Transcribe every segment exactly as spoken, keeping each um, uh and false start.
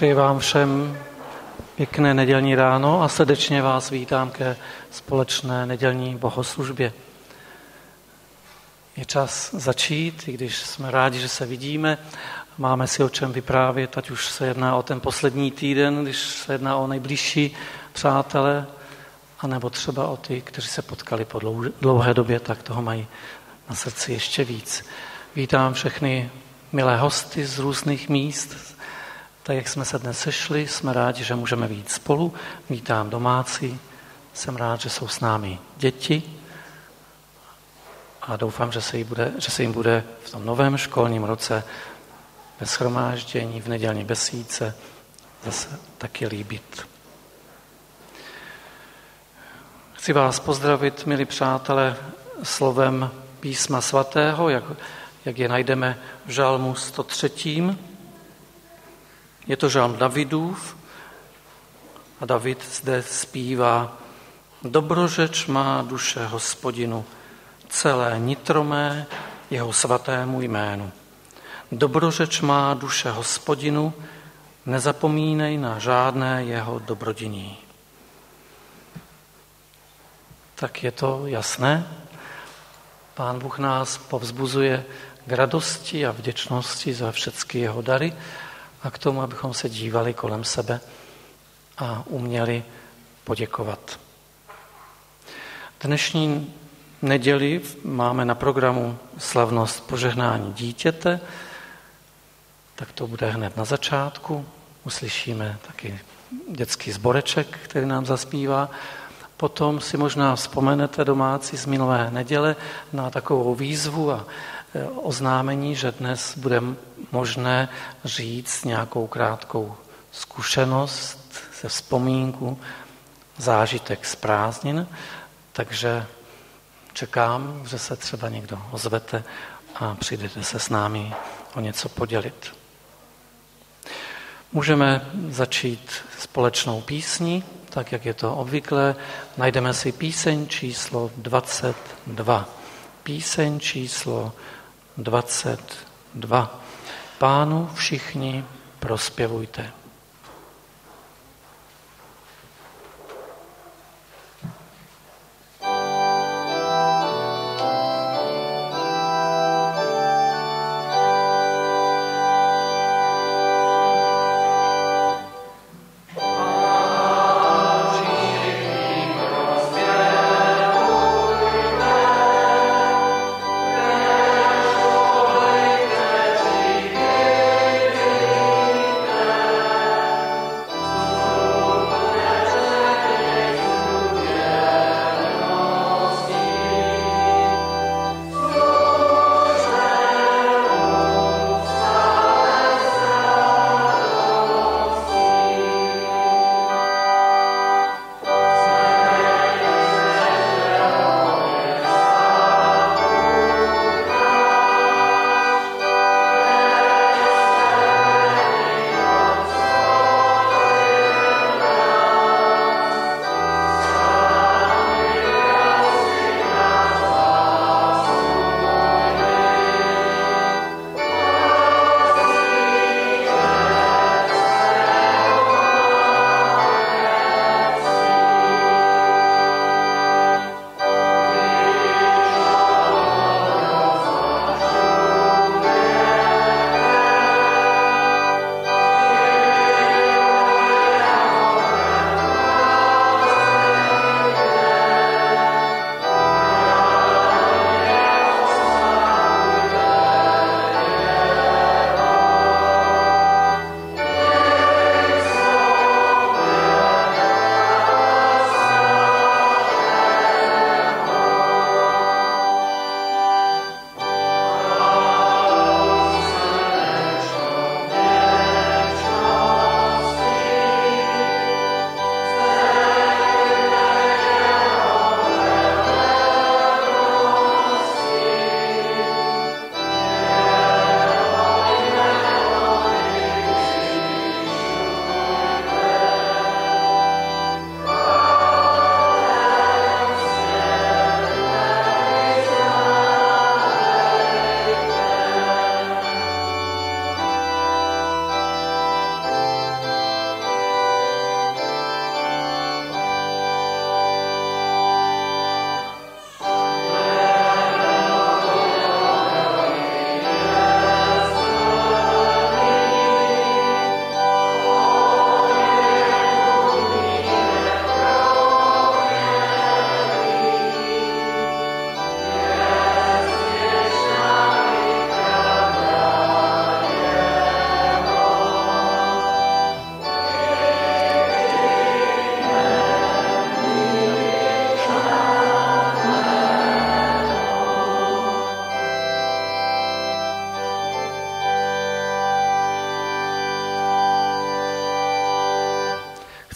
Přeji vám všem pěkné nedělní ráno a srdečně vás vítám ke společné nedělní bohoslužbě. Je čas začít, i když jsme rádi, že se vidíme. Máme si o čem vyprávět, ať už se jedná o ten poslední týden, když se jedná o nejbližší přátele, anebo třeba o ty, kteří se potkali po dlouhé době, tak toho mají na srdci ještě víc. Vítám všechny milé hosty z různých míst. Tak jak jsme se dnes sešli, jsme rádi, že můžeme být spolu. Vítám domácí, jsem rád, že jsou s námi děti a doufám, že se jim bude, že se jim bude v tom novém školním roce ve shromáždění, v nedělní besídce zase taky líbit. Chci vás pozdravit, milí přátelé, slovem Písma svatého, jak, jak je najdeme v žalmu sto tři. Je to žalm Davidův a David zde zpívá: Dobrořeč má duše Hospodinu, celé nitro mé jeho svatému jménu. Dobrořeč má duše Hospodinu, nezapomínej na žádné jeho dobrodiní. Tak je to jasné. Pán Bůh nás povzbuzuje k radosti a vděčnosti za všechny jeho dary a k tomu, abychom se dívali kolem sebe a uměli poděkovat. Dnešní neděli máme na programu slavnost požehnání dítěte, tak to bude hned na začátku. Uslyšíme taky dětský sboreček, který nám zaspívá. Potom si možná vzpomenete domácí z minulé neděle na takovou výzvu a oznámení, že dnes bude možné říct nějakou krátkou zkušenost ze vzpomínku, zážitek z prázdnin, takže čekám, že se třeba někdo ozvete a přijdete se s námi o něco podělit. Můžeme začít společnou písní, tak jak je to obvyklé. Najdeme si píseň číslo dvacet dva. Píseň číslo dvacet dva. Pánu všichni prospěvujte. Thank you.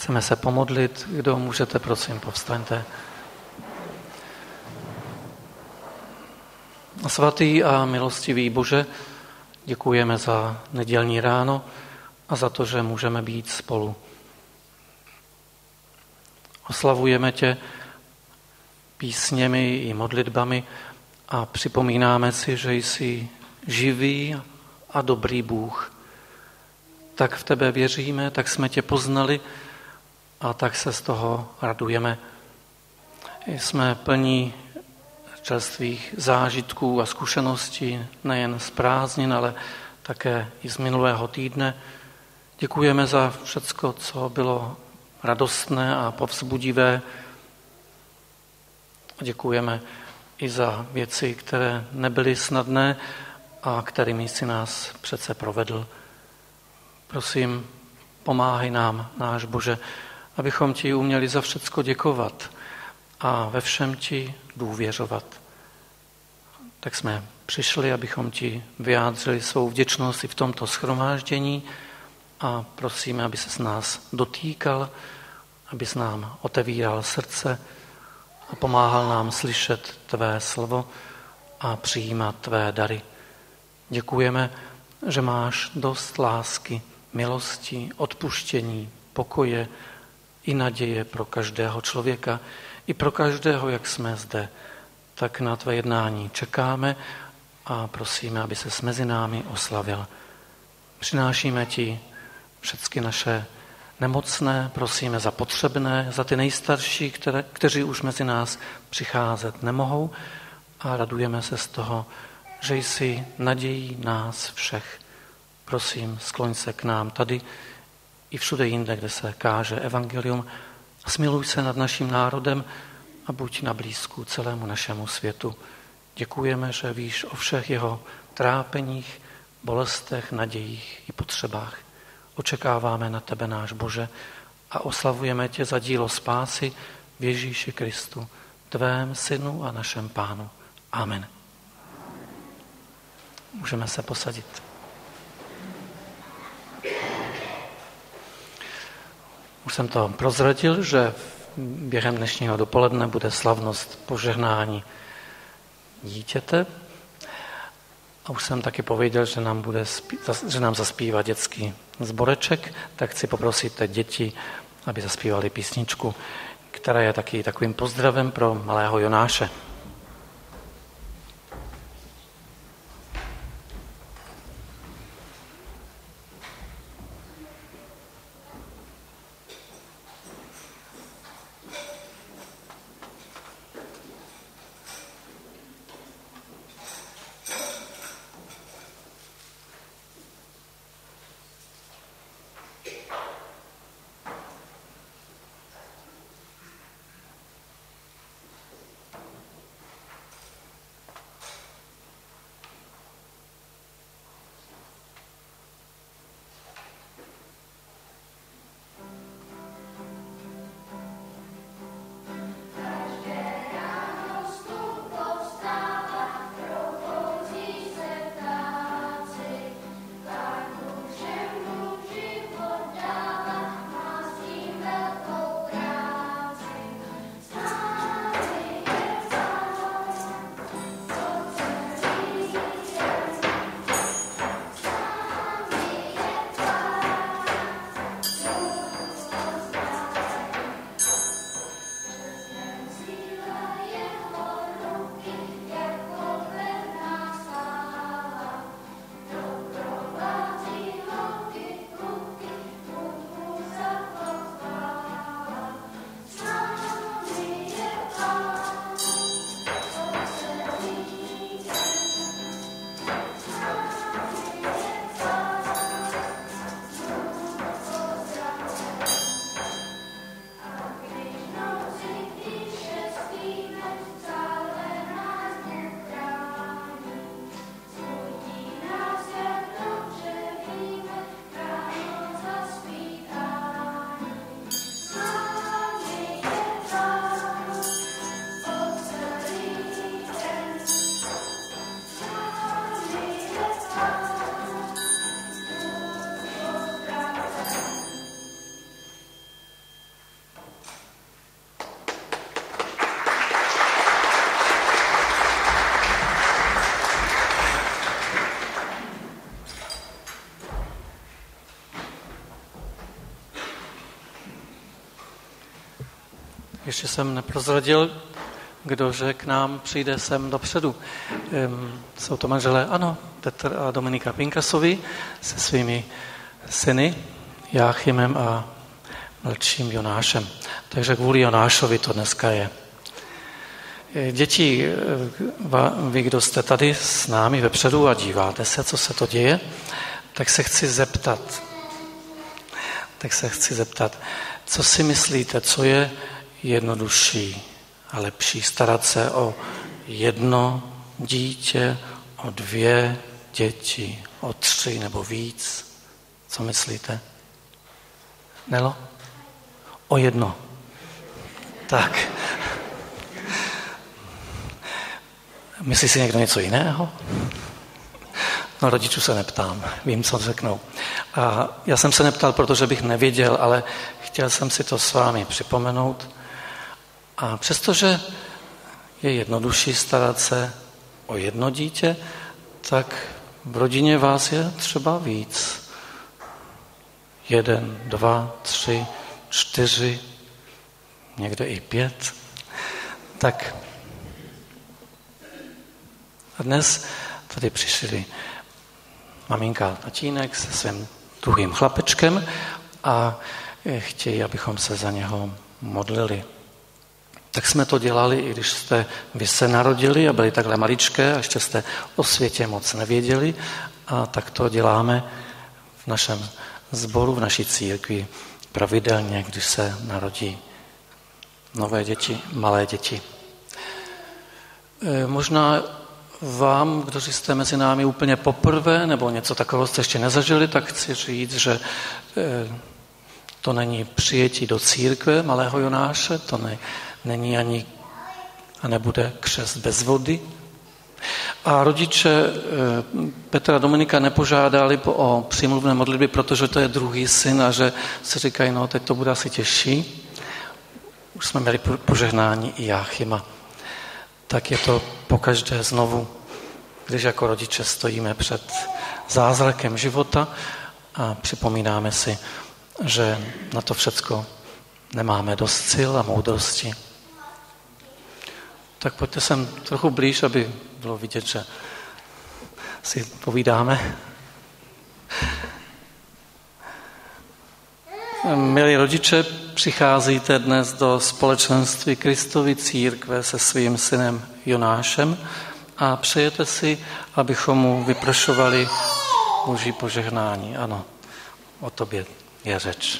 Chceme se pomodlit. Kdo můžete, prosím, povstaňte. Svatý a milostivý Bože, děkujeme za nedělní ráno a za to, že můžeme být spolu. Oslavujeme tě písněmi i modlitbami a připomínáme si, že jsi živý a dobrý Bůh. Tak v tebe věříme, tak jsme tě poznali a tak se z toho radujeme. Jsme plní čerstvých zážitků a zkušeností nejen z prázdnin, ale také i z minulého týdne. Děkujeme za všecko, co bylo radostné a povzbudivé. Děkujeme i za věci, které nebyly snadné a kterými si nás přece provedl. Prosím, pomáhej nám, náš Bože, abychom ti uměli za všecko děkovat a ve všem ti důvěřovat. Tak jsme přišli, abychom ti vyjádřili svou vděčnost i v tomto shromáždění a prosíme, aby se s nás dotýkal, aby s nám otevíral srdce a pomáhal nám slyšet tvé slovo a přijímat tvé dary. Děkujeme, že máš dost lásky, milosti, odpuštění, pokoje i naděje pro každého člověka, i pro každého, jak jsme zde. Tak na tvé jednání čekáme a prosíme, aby ses mezi námi oslavil. Přinášíme ti všechny naše nemocné, prosíme za potřebné, za ty nejstarší, které, kteří už mezi nás přicházet nemohou a radujeme se z toho, že jsi nadějí nás všech. Prosím, skloň se k nám tady i všude jinde, kde se káže evangelium. Smiluj se nad naším národem a buď na blízku celému našemu světu. Děkujeme, že víš o všech jeho trápeních, bolestech, nadějích i potřebách. Očekáváme na tebe, náš Bože, a oslavujeme tě za dílo spásy v Ježíši Kristu, tvém synu a našem Pánu. Amen. Můžeme se posadit. Už jsem to prozradil, že během dnešního dopoledne bude slavnost požehnání dítěte. A už jsem taky pověděl, že nám, bude spí- že nám zaspívá dětský sboreček, tak chci poprosit teď děti, aby zaspívali písničku, která je taky takovým pozdravem pro malého Jonáše. Ještě jsem neprozradil, kdo že k nám přijde sem dopředu. Um, jsou to manželé, ano, Petr a Dominika Pinkasovi se svými syny, Jáchymem a mladším Jonášem. Takže kvůli Jonášovi to dneska je. Děti, vy, kdo jste tady s námi vepředu a díváte se, co se to děje, tak se chci zeptat, tak se chci zeptat, co si myslíte, co je jednodušší a lepší, starat se o jedno dítě, o dvě děti, o tři nebo víc? Co myslíte? Nelo? O jedno. Tak. Myslí si někdo něco jiného? No, rodičů se neptám, vím, co řeknou. A já jsem se neptal, protože bych nevěděl, ale chtěl jsem si to s vámi připomenout. A přestože je jednodušší starat se o jedno dítě, tak v rodině vás je třeba víc. Jeden, dva, tři, čtyři, někde i pět. Tak a dnes tady přišli maminka a tatínek se svým druhým chlapečkem a chtějí, abychom se za něho modlili. Tak jsme to dělali, i když jste vy se narodili a byli takhle maličké a ještě jste o světě moc nevěděli. A tak to děláme v našem sboru, v naší církvi pravidelně, když se narodí nové děti, malé děti. E, možná vám, kteří jste mezi námi úplně poprvé, nebo něco takového jste ještě nezažili, tak chci říct, že e, to není přijetí do církve malého Jonáše, to ne, není ani a nebude křest bez vody. A rodiče e, Petra a Dominika nepožádali o přímluvné modlitby, protože to je druhý syn a že si říkají, no teď to bude asi těžší. Už jsme měli požehnání i Jáchyma. Tak je to pokaždé znovu, když jako rodiče stojíme před zázrakem života a připomínáme si, že na to všecko nemáme dost sil a moudrosti. Tak pojďte sem trochu blíž, aby bylo vidět, že si povídáme. Milí rodiče, přicházíte dnes do společenství Kristovy církve se svým synem Jonášem a přejete si, abychom mu vyprošovali Boží požehnání. Ano, o tobě je řeč.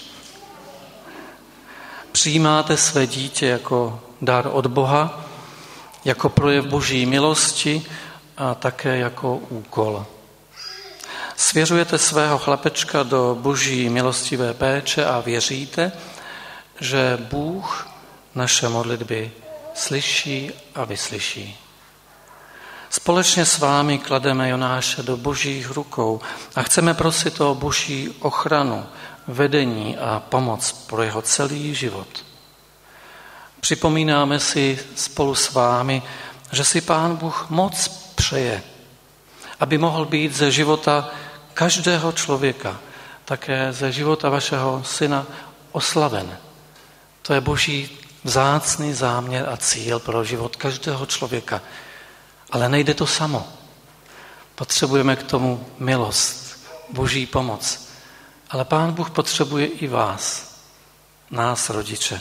Přijímáte své dítě jako dar od Boha, jako projev Boží milosti a také jako úkol. Svěřujete svého chlapečka do Boží milostivé péče a věříte, že Bůh naše modlitby slyší a vyslyší. Společně s vámi klademe Jonáše do Božích rukou a chceme prosit o Boží ochranu, vedení a pomoc pro jeho celý život. Připomínáme si spolu s vámi, že si Pán Bůh moc přeje, aby mohl být ze života každého člověka, také ze života vašeho syna oslaven. To je Boží vzácný záměr a cíl pro život každého člověka. Ale nejde to samo. Potřebujeme k tomu milost, Boží pomoc. Ale Pán Bůh potřebuje i vás, nás, rodiče.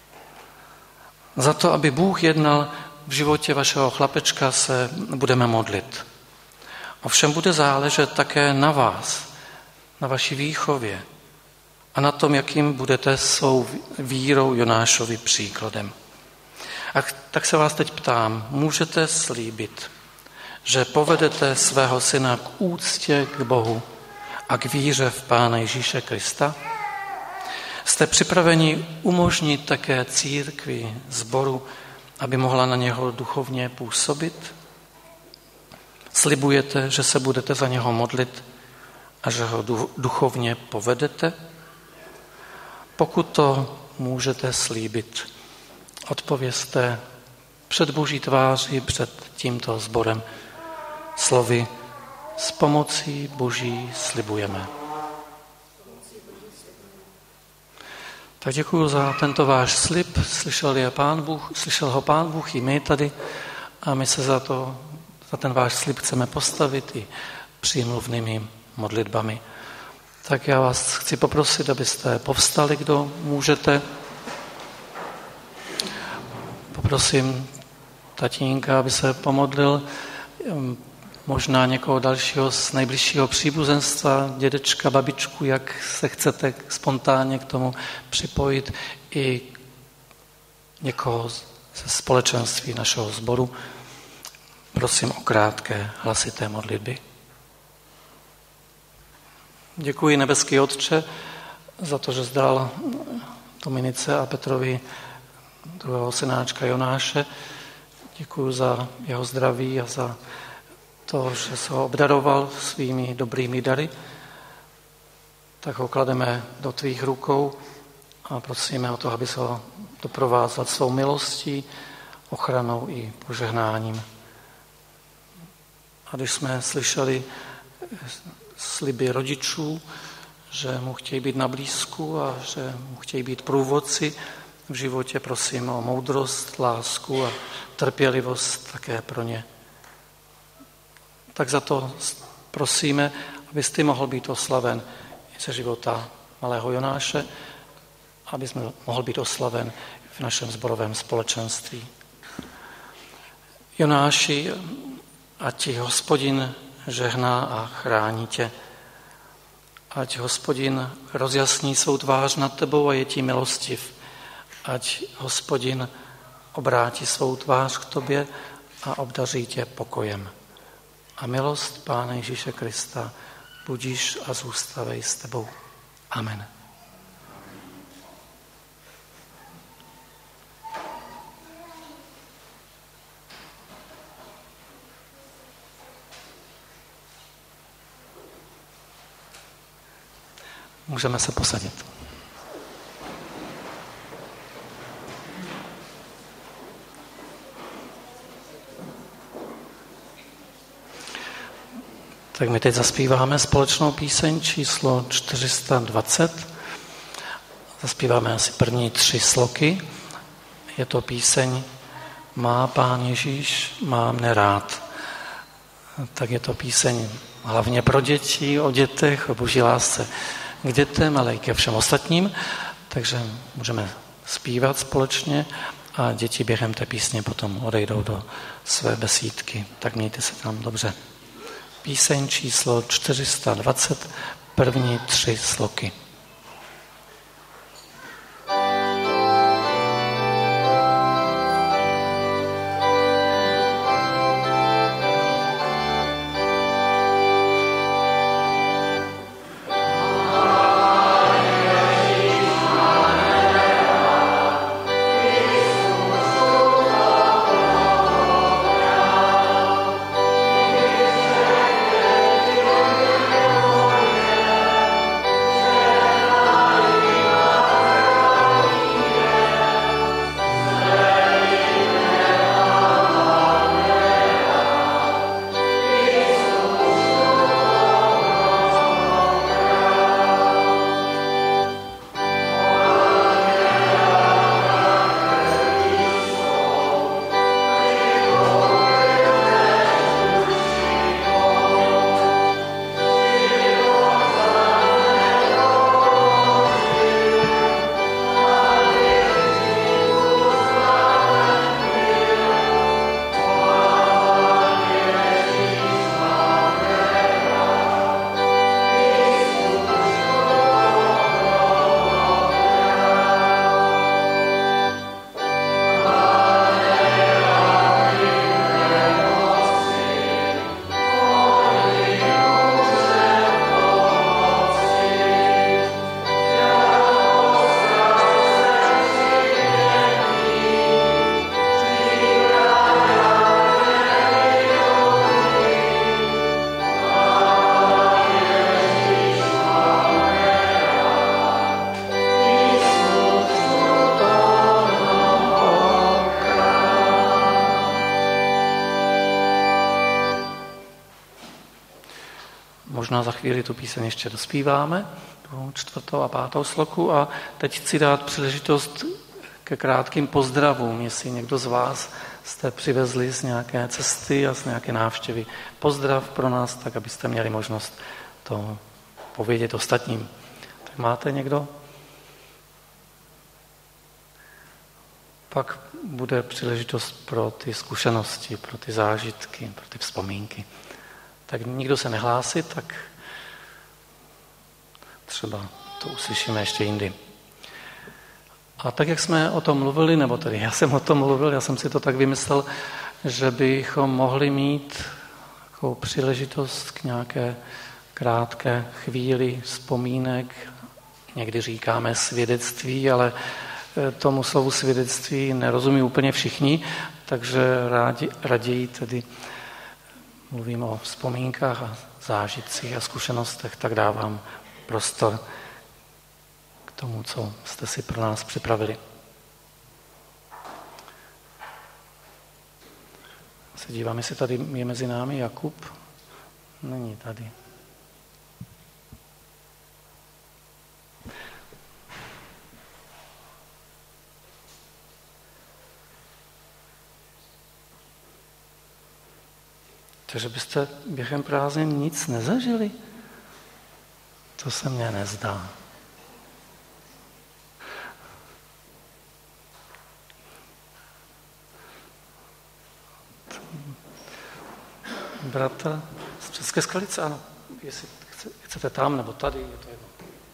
Za to, aby Bůh jednal v životě vašeho chlapečka, se budeme modlit. Ovšem bude záležet také na vás, na vaší výchově a na tom, jakým budete svou vírou Jonášovi příkladem. A tak se vás teď ptám, můžete slíbit, že povedete svého syna k úctě k Bohu a k víře v Pána Ježíše Krista? Jste připraveni umožnit také církvi, sboru, aby mohla na něho duchovně působit? Slibujete, že se budete za něho modlit a že ho duchovně povedete? Pokud to můžete slíbit, odpovězte před Boží tváří, před tímto sborem slovy s pomocí Boží slibujeme. Tak děkuji za tento váš slib. Slyšel, je Pán Bůh, slyšel ho Pán Bůh i my tady a my se za, to, za ten váš slib chceme postavit i přímluvnými modlitbami. Tak já vás chci poprosit, abyste povstali, kdo můžete. Poprosím tatínka, aby se pomodlil, možná někoho dalšího z nejbližšího příbuzenstva, dědečka, babičku, jak se chcete spontánně k tomu připojit, i někoho ze společenství našeho sboru. Prosím o krátké hlasité modlitby. Děkuji, nebeský Otče, za to, že zdal Dominice a Petrovi druhého synáčka Jonáše. Děkuji za jeho zdraví a za to, že se ho obdaroval svými dobrými dary. Tak ho klademe do tvých rukou a prosíme o to, aby se ho doprovázel svou milostí, ochranou i požehnáním. A když jsme slyšeli sliby rodičů, že mu chtějí být na blízku a že mu chtějí být průvodci v životě, prosím o moudrost, lásku a trpělivost také pro ně. Tak za to prosíme, abys ty mohl být oslaven ze života malého Jonáše, aby jsme mohl být oslaven v našem sborovém společenství. Jonáši, ať ti Hospodin žehná a chrání tě. Ať Hospodin rozjasní svou tvář nad tebou a je ti milostiv. Ať Hospodin obrátí svou tvář k tobě a obdaří tě pokojem. A milost Pána Ježíše Krista budíš a zůstavej s tebou. Amen. Můžeme se posadit. Tak my teď zaspíváme společnou píseň číslo čtyři sta dvacet. Zaspíváme asi první tři sloky. Je to píseň Má Pán Ježíš, má mne rád. Tak je to píseň hlavně pro děti, o dětech, o boží lásce k dětem, ale i ke všem ostatním. Takže můžeme zpívat společně a děti během té písně potom odejdou do své besídky. Tak mějte se tam dobře. Píseň číslo čtyři sta dvacet, první tři sloky. Možná za chvíli tu píseň ještě dospíváme, druhou, čtvrtou a pátou sloku a teď chci dát příležitost ke krátkým pozdravům, jestli někdo z vás jste přivezli z nějaké cesty a z nějaké návštěvy pozdrav pro nás, tak abyste měli možnost to povědět ostatním. Tak máte někdo? Pak bude příležitost pro ty zkušenosti, pro ty zážitky, pro ty vzpomínky. Tak nikdo se nehlásí, tak třeba to uslyšíme ještě jindy. A tak, jak jsme o tom mluvili, nebo tedy já jsem o tom mluvil, já jsem si to tak vymyslel, že bychom mohli mít takovou příležitost k nějaké krátké chvíli vzpomínek. Někdy říkáme svědectví, ale tomu slovu svědectví nerozumí úplně všichni, takže rádi, raději tedy mluvím o vzpomínkách a zážitcích a zkušenostech, tak dávám prostor k tomu, co jste si pro nás připravili. Se dívám, jestli tady je mezi námi Jakub. Není tady. Takže byste během prázdnin nic nezažili? To se mně nezdá. Bratr z České Skalice, ano. Jestli chcete tam nebo tady, je to jedno.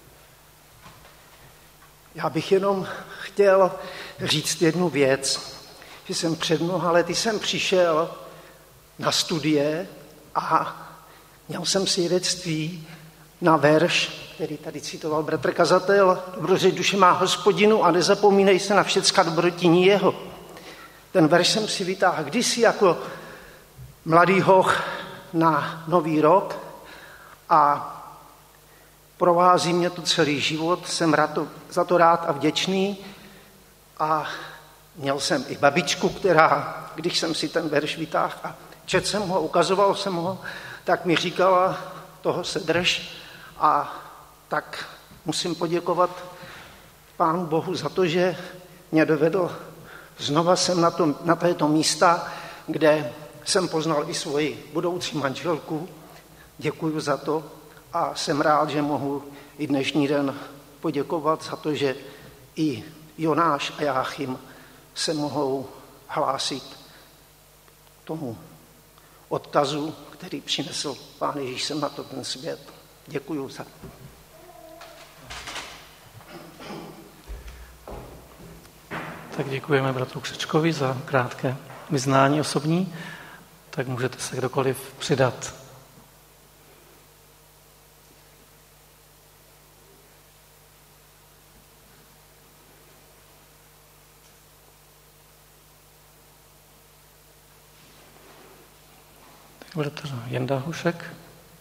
Já bych jenom chtěl říct jednu věc, že jsem před mnoha lety jsem přišel na studie a měl jsem svědectví na verš, který tady citoval bratr kazatel, dobrořeč duše má Hospodinu a nezapomínej se na všecka dobrotiní jeho. Ten verš jsem si vytáhl kdysi jako mladý hoch na nový rok a provází mě to celý život, jsem rád to, za to rád a vděčný a měl jsem i babičku, která, když jsem si ten verš vytáhl a četl jsem ho, ukazoval jsem ho, tak mi říkala, toho se drž a tak musím poděkovat Pánu Bohu za to, že mě dovedl znova jsem na, to, na této místa, kde jsem poznal i svoji budoucí manželku. Děkuju za to a jsem rád, že mohu i dnešní den poděkovat za to, že i Jonáš a Jáchym se mohou hlásit tomu odkazu, který přinesl Pán Ježíš sem na to ten svět. Děkuju za to. Tak děkujeme bratru Křečkovi za krátké vyznání osobní. Tak můžete se kdokoliv přidat. Tak bratr Jenda Hušek.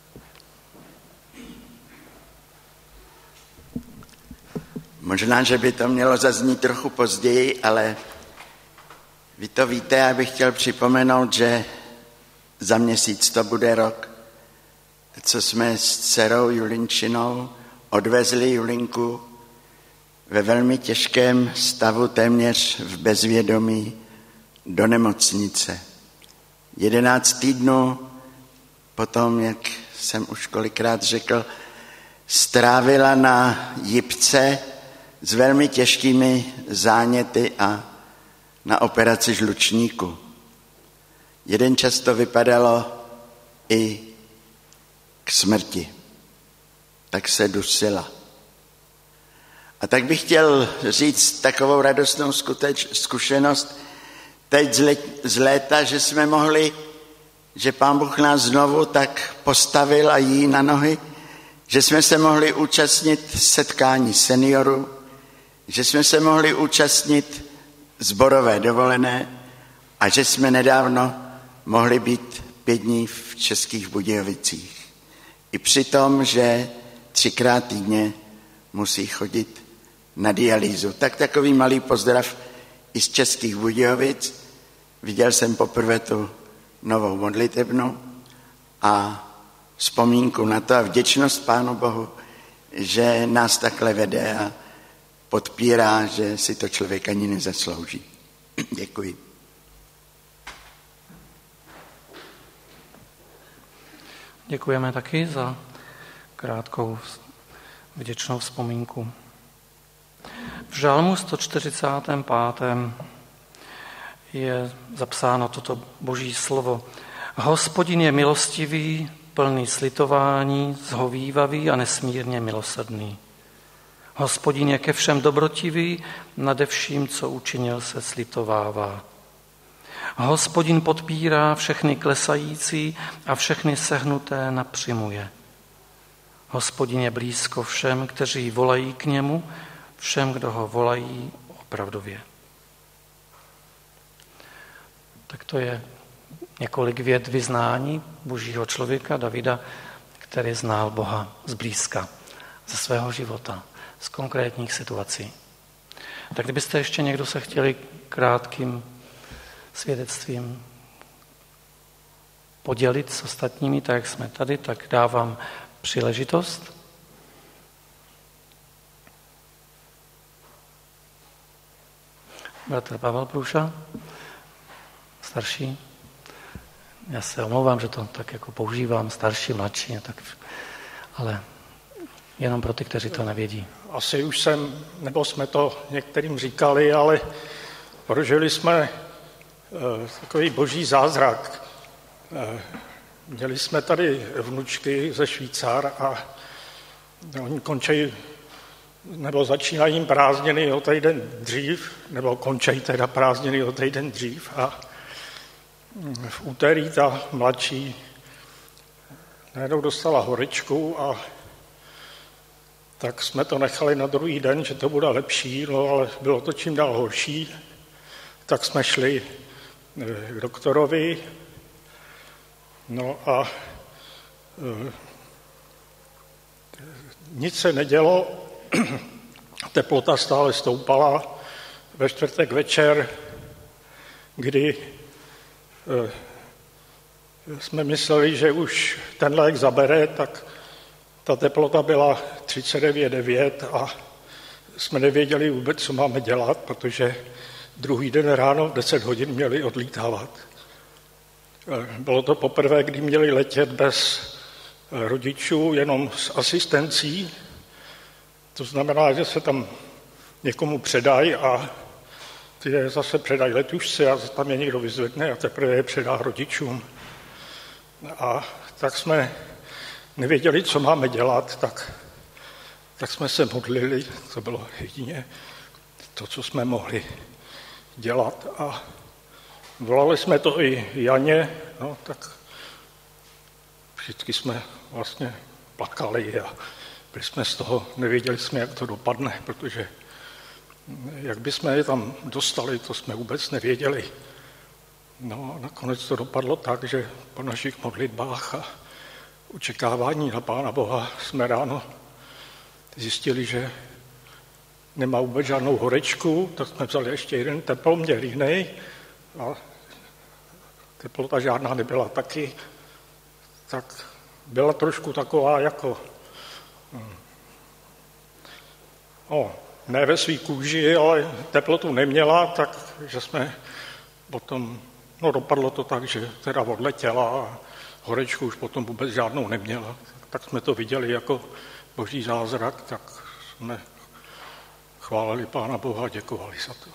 Možná, že by to mělo zaznít trochu později, ale vy to víte, já bych chtěl připomenout, že za měsíc to bude rok, co jsme s dcerou Julinčinou odvezli Julinku ve velmi těžkém stavu, téměř v bezvědomí, do nemocnice. Jedenáct týdnů potom, jak jsem už kolikrát řekl, strávila na jipce s velmi těžkými záněty a na operaci žlučníku. Jeden čas to vypadalo i k smrti. Tak se dusila. A tak bych chtěl říct takovou radostnou skuteč, zkušenost teď z, let, z léta, že jsme mohli, že Pán Bůh nás znovu tak postavil a jí na nohy, že jsme se mohli účastnit setkání seniorů, že jsme se mohli účastnit sborové dovolené a že jsme nedávno mohli být pět dní v Českých Budějovicích. I při tom, že třikrát týdně musí chodit na dialýzu. Tak takový malý pozdrav i z Českých Budějovic. Viděl jsem poprvé tu novou modlitebnu a vzpomínku na to a vděčnost Pánu Bohu, že nás takhle vede a podpírá, že si to člověk ani nezaslouží. Děkuji. Děkujeme taky za krátkou vděčnou vzpomínku. V žalmu sto čtyřicátém pátém je zapsáno toto boží slovo. Hospodin je milostivý, plný slitování, zhovívavý a nesmírně milosrdný. Hospodin je ke všem dobrotivý, nade vším, co učinil, se slitovává. Hospodin podpírá všechny klesající a všechny sehnuté napřimuje. Hospodin je blízko všem, kteří volají k němu, všem, kdo ho volají opravdově. Tak to je několik vět vyznání božího člověka Davida, který znal Boha zblízka, ze svého života, z konkrétních situací. Tak kdybyste ještě někdo se chtěli krátkým svědectvím podělit s ostatními, tak jak jsme tady, tak dávám příležitost. Bratr Pavel Průša, starší. Já se omlouvám, že to tak jako používám, starší, mladší, tak, ale jenom pro ty, kteří to nevědí. Asi už jsem, nebo jsme to některým říkali, ale prožili jsme e, takový boží zázrak. E, měli jsme tady vnučky ze Švýcar a oni končí, nebo začínají jim prázdniny o týden dřív, nebo končí teda prázdniny o týden dřív a v úterý ta mladší najednou dostala horečku a tak jsme to nechali na druhý den, že to bude lepší, no ale bylo to čím dál horší. Tak jsme šli k doktorovi, no a e, nic se nedělo, teplota stále stoupala. Ve čtvrtek večer, kdy e, jsme mysleli, že už ten lék zabere, tak ta teplota byla třicet devět celá devět a jsme nevěděli vůbec, co máme dělat, protože druhý den ráno v deset hodin měli odlítávat. Bylo to poprvé, kdy měli letět bez rodičů, jenom s asistencí. To znamená, že se tam někomu předají a ty je zase předají letušce a tam je někdo vyzvedne a teprve je předá rodičům. A tak jsme nevěděli, co máme dělat, tak, tak jsme se modlili, to bylo jedině to, co jsme mohli dělat. A volali jsme to i Janě, no tak vždycky jsme vlastně plakali a byli jsme z toho, nevěděli jsme, jak to dopadne, protože jak bychom je tam dostali, to jsme vůbec nevěděli. No a nakonec to dopadlo tak, že po našich modlitbách a očekávání na Pána Boha jsme ráno zjistili, že nemá vůbec žádnou horečku, tak jsme vzali ještě jeden teploměr jiný a teplota žádná nebyla taky, tak byla trošku taková jako o, ne ve svý kůži, ale teplotu neměla, takže jsme potom, no dopadlo to tak, že teda odletěla a horečku už potom vůbec žádnou neměla. Tak jsme to viděli jako boží zázrak, tak jsme chválili Pána Boha a děkovali za to.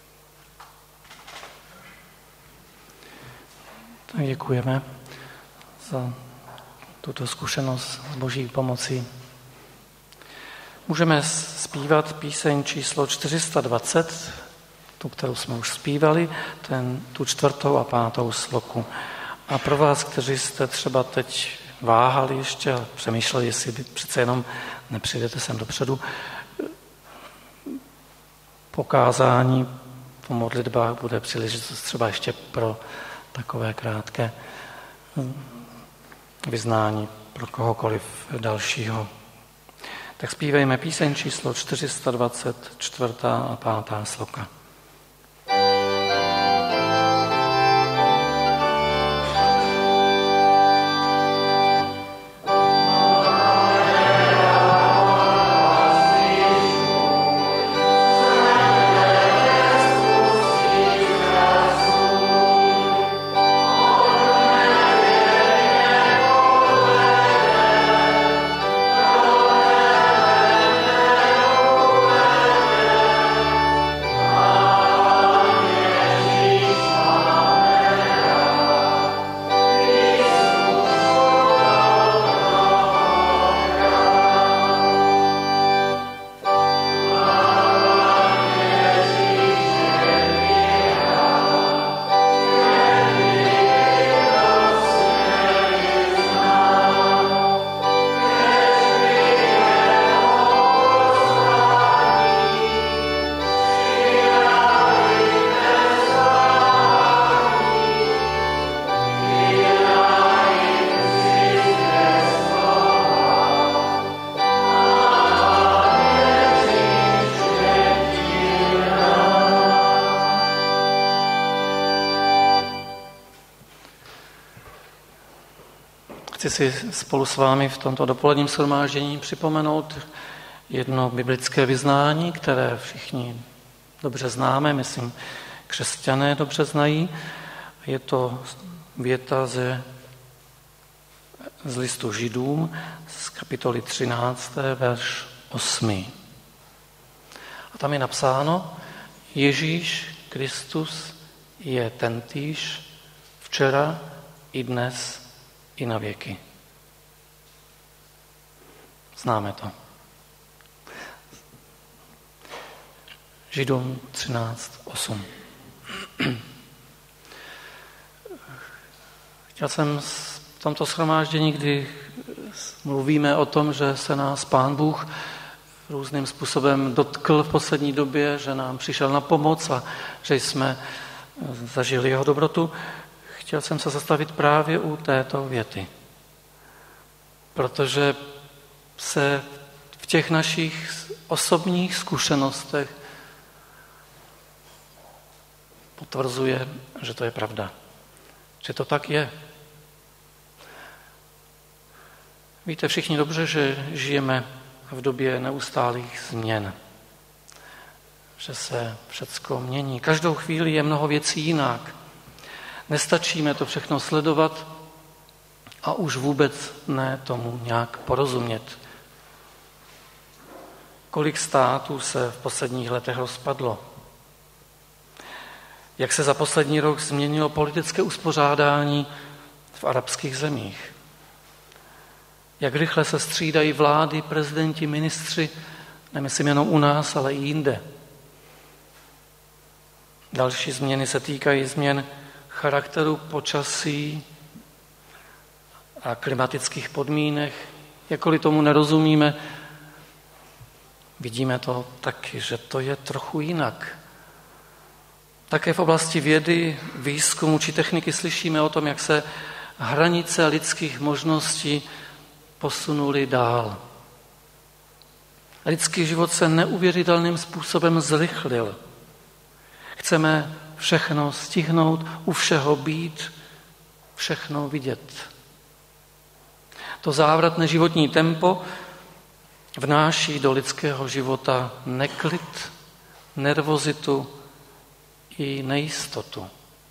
Tak děkujeme za tuto zkušenost s boží pomocí. Můžeme zpívat píseň číslo čtyři sta dvacet, tu, kterou jsme už zpívali, ten, tu čtvrtou a pátou sloku. A pro vás, kteří jste třeba teď váhali ještě a přemýšleli, jestli by přece jenom nepřijdete sem dopředu, pokázání po modlitbách bude příležitost třeba ještě pro takové krátké vyznání pro kohokoliv dalšího. Tak zpívejme píseň číslo čtyři sta dvacet, čtvrtá a pátá sloka. Amen. Chci si spolu s vámi v tomto dopoledním shromáždění připomenout jedno biblické vyznání, které všichni dobře známe, myslím, křesťané dobře znají. Je to věta ze, z listu Židům z kapitoly třináct, verš osm. A tam je napsáno: Ježíš Kristus je tentýž včera i dnes i na věky. Známe to. Židům třináct osm. Chtěl jsem v tomto shromáždění, kdy mluvíme o tom, že se nás Pán Bůh různým způsobem dotkl v poslední době, že nám přišel na pomoc a že jsme zažili jeho dobrotu, chtěl jsem se zastavit právě u této věty. Protože se v těch našich osobních zkušenostech potvrzuje, že to je pravda. Že to tak je. Víte všichni dobře, že žijeme v době neustálých změn. Že se všecko mění. Každou chvíli je mnoho věcí jinak. Nestačíme to všechno sledovat a už vůbec ne tomu nějak porozumět. Kolik států se v posledních letech rozpadlo? Jak se za poslední rok změnilo politické uspořádání v arabských zemích? Jak rychle se střídají vlády, prezidenti, ministři, nemyslím jenom u nás, ale i jinde. Další změny se týkají změn charakteru počasí a klimatických podmínek. Jakkoliv tomu nerozumíme, vidíme to taky, že to je trochu jinak. Také v oblasti vědy, výzkumu či techniky slyšíme o tom, jak se hranice lidských možností posunuly dál. Lidský život se neuvěřitelným způsobem zrychlil. Chceme všechno stihnout, u všeho být, všechno vidět. To závratné životní tempo vnáší do lidského života neklid, nervozitu i nejistotu.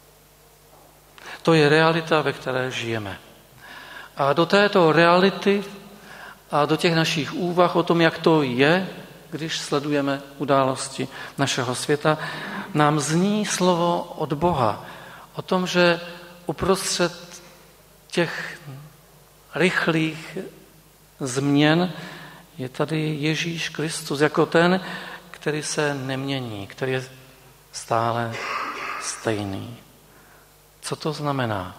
To je realita, ve které žijeme. A do této reality a do těch našich úvah o tom, jak to je, když sledujeme události našeho světa, nám zní slovo od Boha o tom, že uprostřed těch rychlých změn je tady Ježíš Kristus jako ten, který se nemění, který je stále stejný. Co to znamená?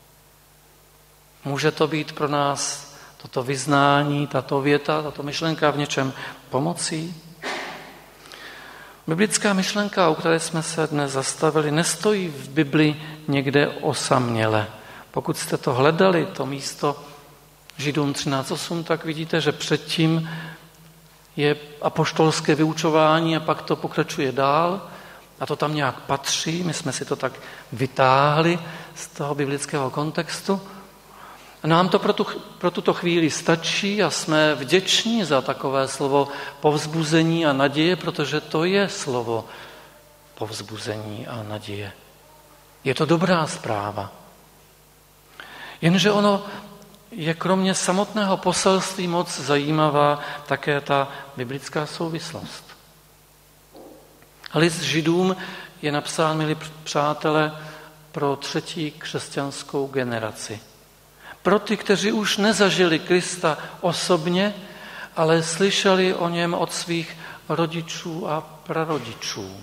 Může to být pro nás toto vyznání, tato věta, tato myšlenka v něčem pomocí? Biblická myšlenka, o které jsme se dnes zastavili, nestojí v Bibli někde osaměle. Pokud jste to hledali, to místo Židům třináct osm, tak vidíte, že předtím je apoštolské vyučování a pak to pokračuje dál a to tam nějak patří. My jsme si to tak vytáhli z toho biblického kontextu. Nám to pro, tu, pro tuto chvíli stačí a jsme vděční za takové slovo povzbuzení a naděje, protože to je slovo povzbuzení a naděje. Je to dobrá zpráva. Jenže ono je kromě samotného poselství moc zajímavá také ta biblická souvislost. List Židům je napsán, milí přátelé, pro třetí křesťanskou generaci. Pro ty, kteří už nezažili Krista osobně, ale slyšeli o něm od svých rodičů a prarodičů.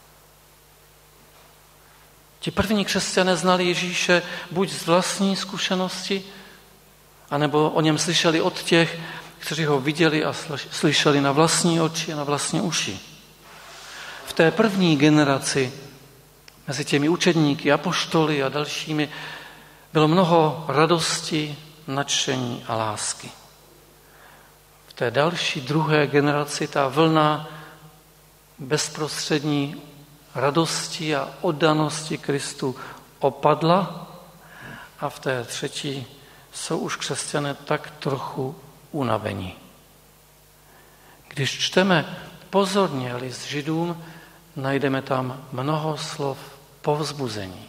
Ti první křesťané znali Ježíše buď z vlastní zkušenosti, anebo o něm slyšeli od těch, kteří ho viděli a slyšeli na vlastní oči a na vlastní uši. V té první generaci mezi těmi učedníky, apoštoly a dalšími bylo mnoho radosti, nadšení a lásky. V té další druhé generaci ta vlna bezprostřední radosti a oddanosti Kristu opadla a v té třetí jsou už křesťané tak trochu unavení. Když čteme pozorně list Židům, najdeme tam mnoho slov povzbuzení,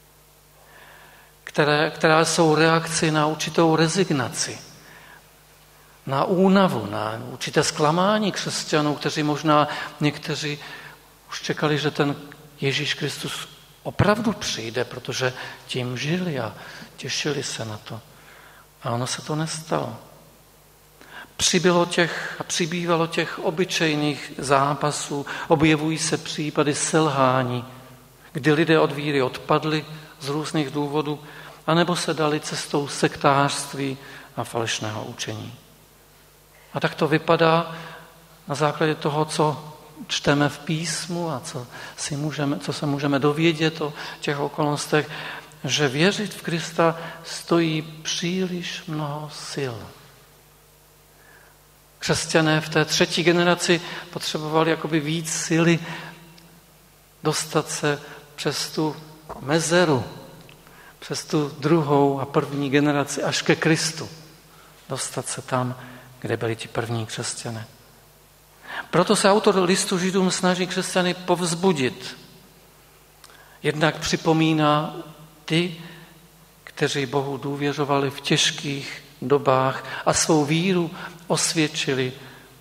které, která jsou reakci na určitou rezignaci, na únavu, na určité zklamání křesťanů, kteří možná někteří už čekali, že ten Ježíš Kristus opravdu přijde, protože tím žili a těšili se na to. A ono se to nestalo. Přibylo těch a přibývalo těch obyčejných zápasů, objevují se případy selhání, kdy lidé od víry odpadli z různých důvodů, anebo se dali cestou sektářství a falešného učení. A tak to vypadá na základě toho, co čteme v písmu a co, si můžeme, co se můžeme dovědět o těch okolnostech, že věřit v Krista stojí příliš mnoho sil. Křesťané v té třetí generaci potřebovali jakoby víc síly dostat se přes tu mezeru, přes tu druhou a první generaci až ke Kristu. Dostat se tam, kde byli ti první křesťané. Proto se autor listu Židům snaží křesťany povzbudit. Jednak připomíná ty, kteří Bohu důvěřovali v těžkých dobách a svou víru osvědčili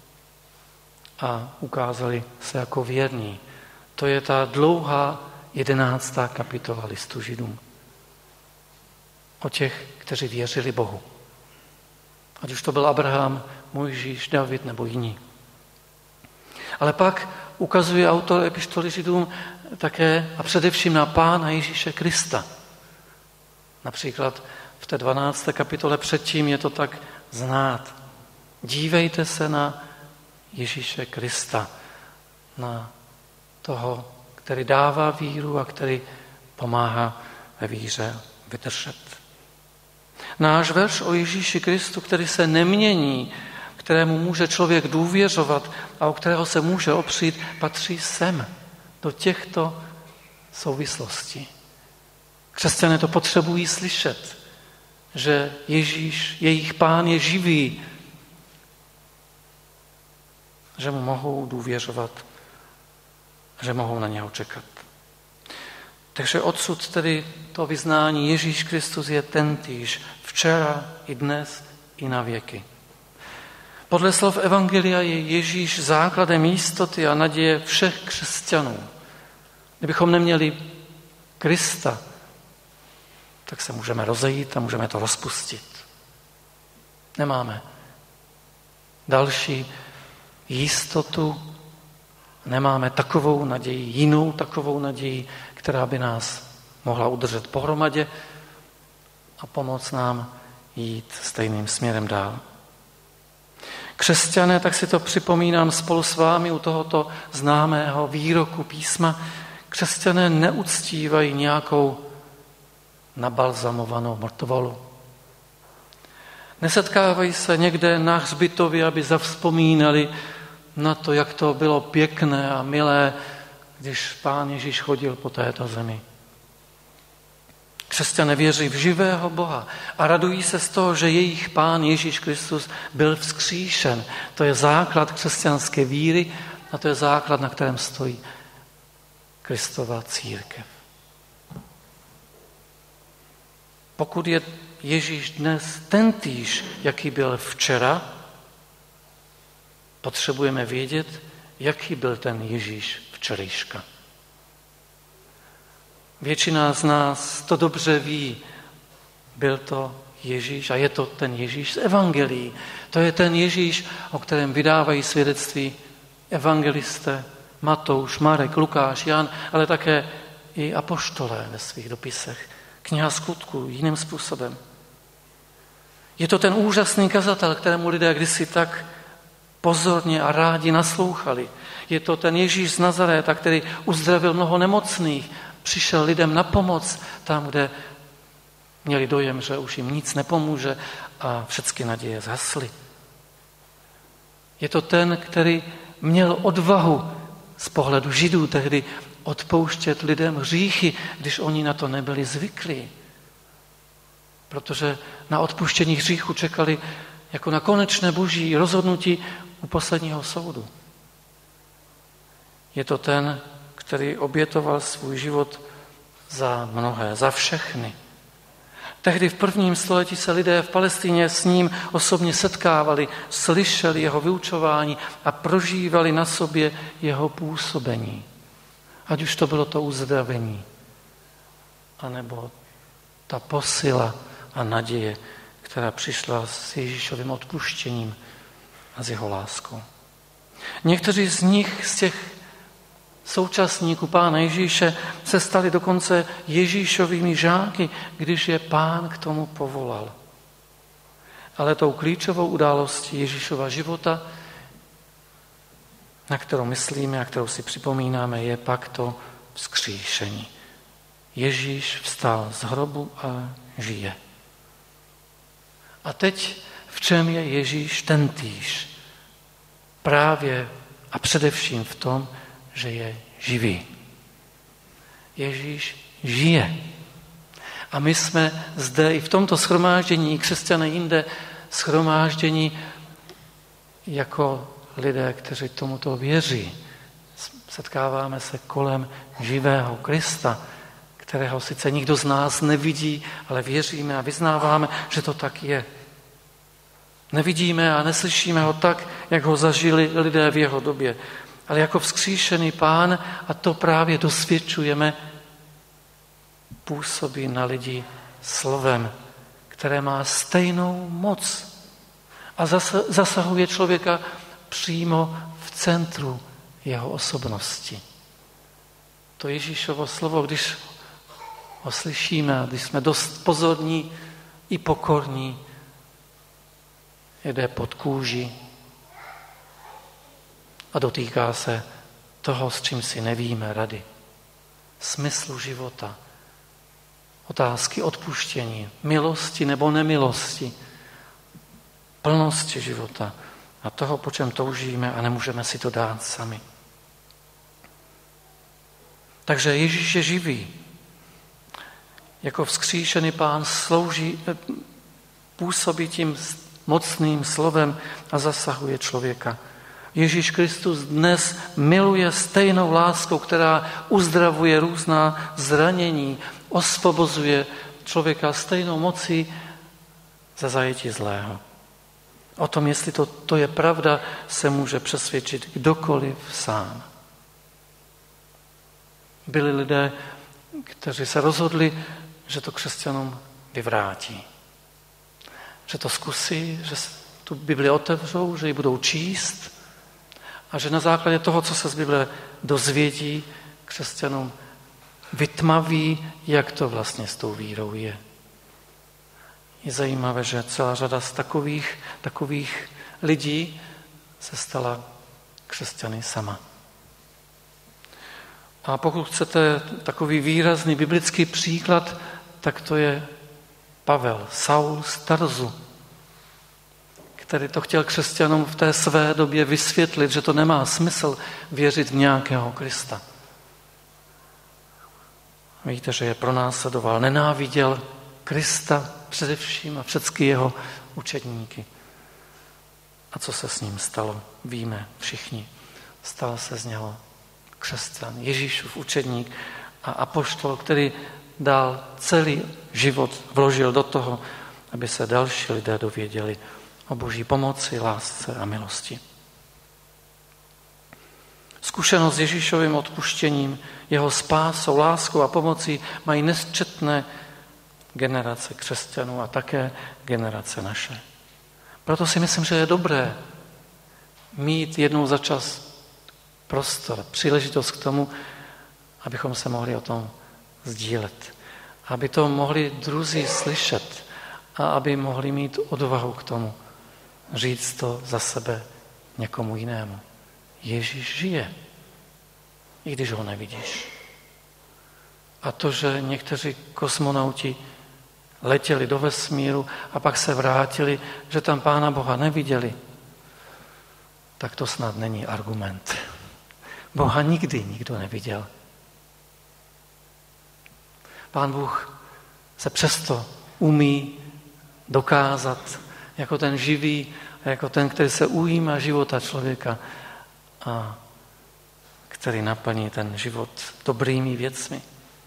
a ukázali se jako věrní. To je ta dlouhá jedenáctá kapitola listu Židům. O těch, kteří věřili Bohu. Ať už to byl Abraham, Mojžíš, David nebo jiní. Ale pak ukazuje autor epištoly Židům také a především na Pána Ježíše Krista. Například v té dvanácté kapitole předtím je to tak znát. Dívejte se na Ježíše Krista, na toho, který dává víru a který pomáhá ve víře vydržet. Náš verš o Ježíši Kristu, který se nemění, kterému může člověk důvěřovat a o kterého se může opřít, patří sem, do těchto souvislostí. Křesťané to potřebují slyšet, že Ježíš, jejich Pán, je živý, že mu mohou důvěřovat, že mohou na něho čekat. Takže odsud tedy to vyznání Ježíš Kristus je tentýž, včera i dnes i na věky. Podle slov Evangelia je Ježíš základem jistoty a naděje všech křesťanů. Kdybychom neměli Krista, tak se můžeme rozejít a můžeme to rozpustit. Nemáme další jistotu, nemáme takovou naději, jinou takovou naději, která by nás mohla udržet pohromadě a pomoct nám jít stejným směrem dál. Křesťané, tak si to připomínám spolu s vámi u tohoto známého výroku písma, křesťané neuctívají nějakou nabalzamovanou mrtvolu. Nesetkávají se někde na hřbitově, aby zavzpomínali na to, jak to bylo pěkné a milé, když Pán Ježíš chodil po této zemi. Křesťané věří v živého Boha a radují se z toho, že jejich Pán Ježíš Kristus byl vzkříšen. To je základ křesťanské víry a to je základ, na kterém stojí Kristova církev. Pokud je Ježíš dnes tentýž, jaký byl včera, potřebujeme vědět, jaký byl ten Ježíš včerejška. Většina z nás to dobře ví. Byl to Ježíš a je to ten Ježíš z evangelií. To je ten Ježíš, o kterém vydávají svědectví evangelisté Matouš, Marek, Lukáš, Jan, ale také i apoštolé ve svých dopisech. Kniha Skutků jiným způsobem. Je to ten úžasný kazatel, kterému lidé kdysi tak pozorně a rádi naslouchali. Je to ten Ježíš z Nazaréta, který uzdravil mnoho nemocných, přišel lidem na pomoc tam, kde měli dojem, že už jim nic nepomůže a všechny naděje zhasly. Je to ten, který měl odvahu z pohledu Židů tehdy odpouštět lidem hříchy, když oni na to nebyli zvyklí. protože na odpuštění hříchu čekali jako na konečné boží rozhodnutí u posledního soudu. Je to ten, který obětoval svůj život za mnohé, za všechny. Tehdy v prvním století se lidé v Palestině s ním osobně setkávali, slyšeli jeho vyučování a prožívali na sobě jeho působení. Ať už to bylo to uzdravení, anebo ta posila a naděje, která přišla s Ježíšovým odpuštěním a s jeho láskou. Někteří z nich, z těch současníků Pána Ježíše, se stali dokonce Ježíšovými žáky, když je Pán k tomu povolal. Ale tou klíčovou událostí Ježíšova života, na kterou myslíme a kterou si připomínáme, je pak to vzkříšení. Ježíš vstal z hrobu a žije. A teď v čem je Ježíš tentýž? Právě a především v tom, že je živý. Ježíš žije. A my jsme zde i v tomto shromáždění, křesťané jinde, shromáždění jako lidé, kteří tomuto věří. Setkáváme se kolem živého Krista, kterého sice nikdo z nás nevidí, ale věříme a vyznáváme, že to tak je. Nevidíme a neslyšíme ho tak, jak ho zažili lidé v jeho době, ale jako vzkříšený Pán, a to právě dosvědčujeme, působí na lidi slovem, které má stejnou moc a zasahuje člověka přímo v centru jeho osobnosti. To Ježíšovo slovo, když ho slyšíme, když jsme dost pozorní i pokorní, jde pod kůži a dotýká se toho, s čím si nevíme rady. Smyslu života, otázky odpuštění, milosti nebo nemilosti, plnosti života a toho, po čem toužíme a nemůžeme si to dát sami. Takže Ježíš je živý. Jako vzkříšený Pán slouží, působí tím mocným slovem a zasahuje člověka. Ježíš Kristus dnes miluje stejnou láskou, která uzdravuje různá zranění, osvobozuje člověka stejnou mocí za zajetí zlého. O tom, jestli to, to je pravda, se může přesvědčit kdokoliv sám. Byli lidé, kteří se rozhodli, že to křesťanům vyvrátí. Že to zkusí, že tu Bibli otevřou, že ji budou číst a že na základě toho, co se z Bible dozvědí, křesťanům vytmaví, jak to vlastně s tou vírou je. Je zajímavé, že celá řada z takových, takových lidí se stala křesťany sama. A pokud chcete takový výrazný biblický příklad, tak to je Pavel, Saul z Tarzu, který to chtěl křesťanům v té své době vysvětlit, že to nemá smysl věřit v nějakého Krista. Víte, že je pronásledoval, nenáviděl Krista především a všechny jeho učedníky. A co se s ním stalo, víme všichni. Stal se z něho křesťan, Ježíšův učedník a apoštol, který dal celý život, vložil do toho, aby se další lidé dověděli o Boží pomoci, lásce a milosti. Zkušenost s Ježíšovým odpuštěním, jeho spásou, láskou a pomocí mají nesčetné generace křesťanů a také generace naše. Proto si myslím, že je dobré mít jednou za čas prostor, příležitost k tomu, abychom se mohli o tom sdílet. Aby to mohli druzí slyšet a aby mohli mít odvahu k tomu říct to za sebe někomu jinému. Ježíš žije, i když ho nevidíš. A to, že někteří kosmonauti letěli do vesmíru a pak se vrátili, že tam Pána Boha neviděli, tak to snad není argument. Boha nikdy nikdo neviděl. Pán Bůh se přesto umí dokázat jako ten živý, jako ten, který se ujímá života člověka a který naplní ten život dobrými věcmi.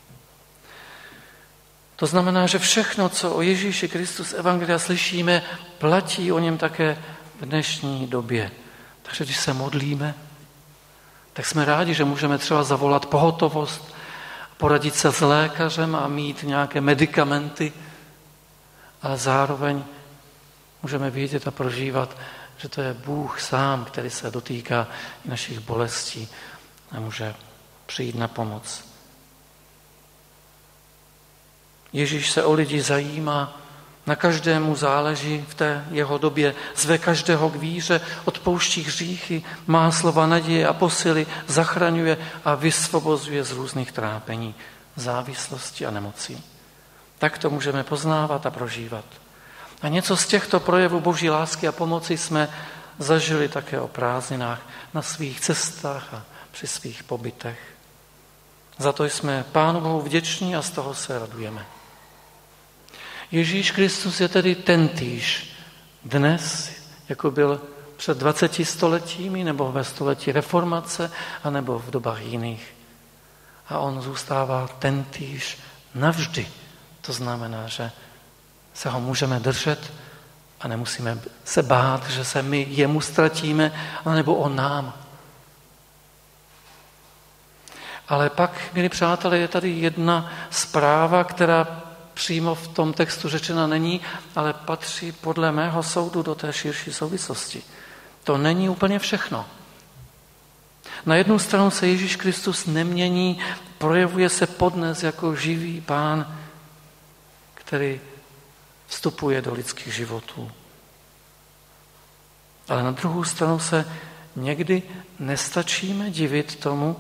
To znamená, že všechno, co o Ježíši Kristu z Evangelia slyšíme, platí o něm také v dnešní době. Takže když se modlíme, tak jsme rádi, že můžeme třeba zavolat pohotovost, poradit se s lékařem a mít nějaké medikamenty, ale zároveň můžeme vidět a prožívat, že to je Bůh sám, který se dotýká našich bolestí a může přijít na pomoc. Ježíš se o lidi zajímá, na každému záleží v té jeho době, zve každého k víře, odpouští hříchy, má slova naděje a posily, zachraňuje a vysvobozuje z různých trápení, závislosti a nemocí. Tak to můžeme poznávat a prožívat. A něco z těchto projevů Boží lásky a pomoci jsme zažili také o prázdninách na svých cestách a při svých pobytech. Za to jsme Pánu Bohu vděční a z toho se radujeme. Ježíš Kristus je tedy tentýž dnes, jako byl před dvaceti stoletími, nebo ve století reformace, anebo v dobách jiných. A on zůstává tentýž navždy. To znamená, že se ho můžeme držet a nemusíme se bát, že se my jemu ztratíme, anebo on nám. Ale pak, milí přátelé, je tady jedna zpráva, která přímo v tom textu řečena není, ale patří podle mého soudu do té širší souvislosti. To není úplně všechno. Na jednu stranu se Ježíš Kristus nemění, projevuje se podnes jako živý Pán, který vstupuje do lidských životů. Ale na druhou stranu se někdy nestačíme divit tomu,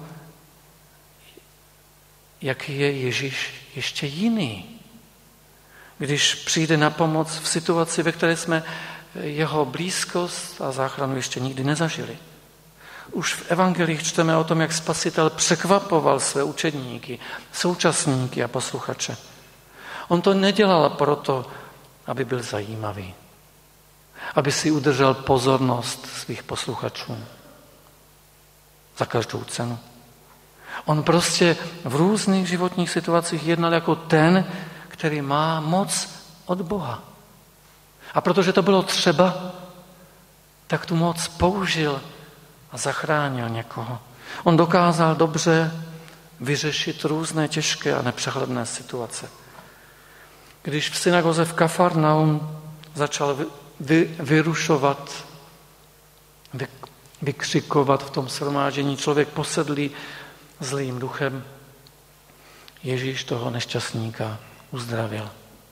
jaký je Ježíš ještě jiný. Když přijde na pomoc v situaci, ve které jsme jeho blízkost a záchranu ještě nikdy nezažili. Už v evangelích čteme o tom, jak Spasitel překvapoval své učedníky, současníky a posluchače. On to nedělal proto, aby byl zajímavý, aby si udržel pozornost svých posluchačů za každou cenu. On prostě v různých životních situacích jednal jako ten, který má moc od Boha. A protože to bylo třeba, tak tu moc použil a zachránil někoho. On dokázal dobře vyřešit různé těžké a nepřehledné situace. Když v synagoze v Kafarnaum začal vy, vyrušovat, vy, vykřikovat v tom shromáždění člověk posedlý zlým duchem, Ježíš toho nešťastníka uzdravil.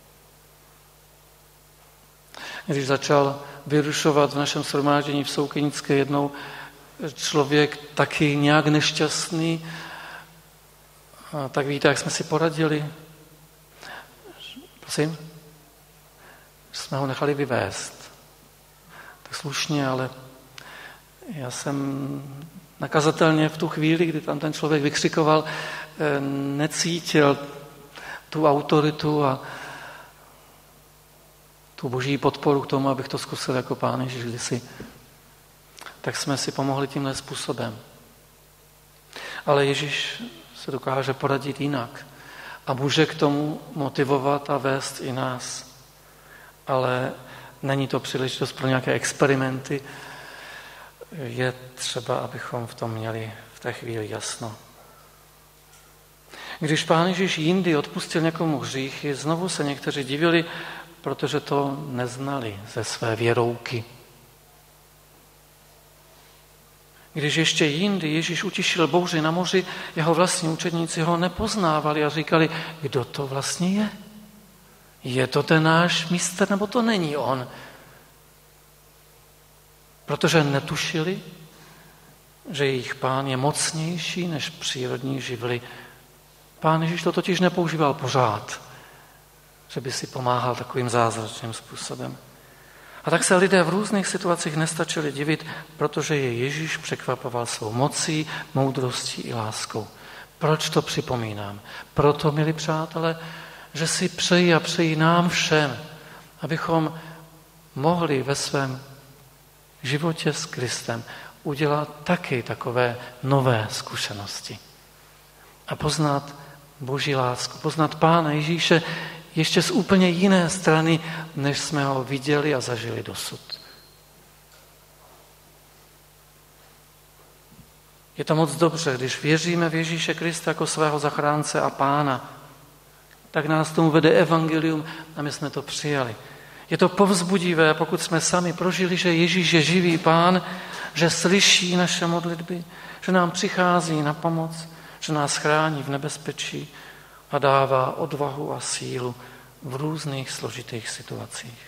Když začal vyrušovat v našem shromáždění v Soukenické jednou člověk taky nějak nešťastný, tak víte, jak jsme si poradili? Prosím? Jsme ho nechali vyvést. Tak slušně, ale já jsem nakazatelně v tu chvíli, kdy tam ten člověk vykřikoval, necítil tu autoritu a tu boží podporu k tomu, abych to zkusil jako Pán Ježíš kdysi. Tak jsme si pomohli tímhle způsobem. Ale Ježíš se dokáže poradit jinak a může k tomu motivovat a vést i nás. Ale není to příležitost pro nějaké experimenty. Je třeba, abychom v tom měli v té chvíli jasno. Když Pán Ježíš jindy odpustil někomu hříchy, znovu se někteří divili, protože to neznali ze své věrouky. Když ještě jindy Ježíš utišil bouři na moři, jeho vlastní učedníci ho nepoznávali a říkali, kdo to vlastně je? Je to ten náš mistr, nebo to není on? Protože netušili, že jejich Pán je mocnější než přírodní živly. Pán Ježíš to totiž nepoužíval pořád, že by si pomáhal takovým zázračným způsobem. A tak se lidé v různých situacích nestačili divit, protože je Ježíš překvapoval svou mocí, moudrostí i láskou. Proč to připomínám? Proto, milí přátelé, že si přeji a přeji nám všem, abychom mohli ve svém životě s Kristem udělat taky takové nové zkušenosti. A poznat Boží lásku, poznat Pána Ježíše ještě z úplně jiné strany, než jsme ho viděli a zažili dosud. Je to moc dobře, když věříme v Ježíše Krista jako svého zachránce a Pána, tak nás tomu vede evangelium a my jsme to přijali. Je to povzbudivé, pokud jsme sami prožili, že Ježíš je živý Pán, že slyší naše modlitby, že nám přichází na pomoc, že nás chrání v nebezpečí a dává odvahu a sílu v různých složitých situacích.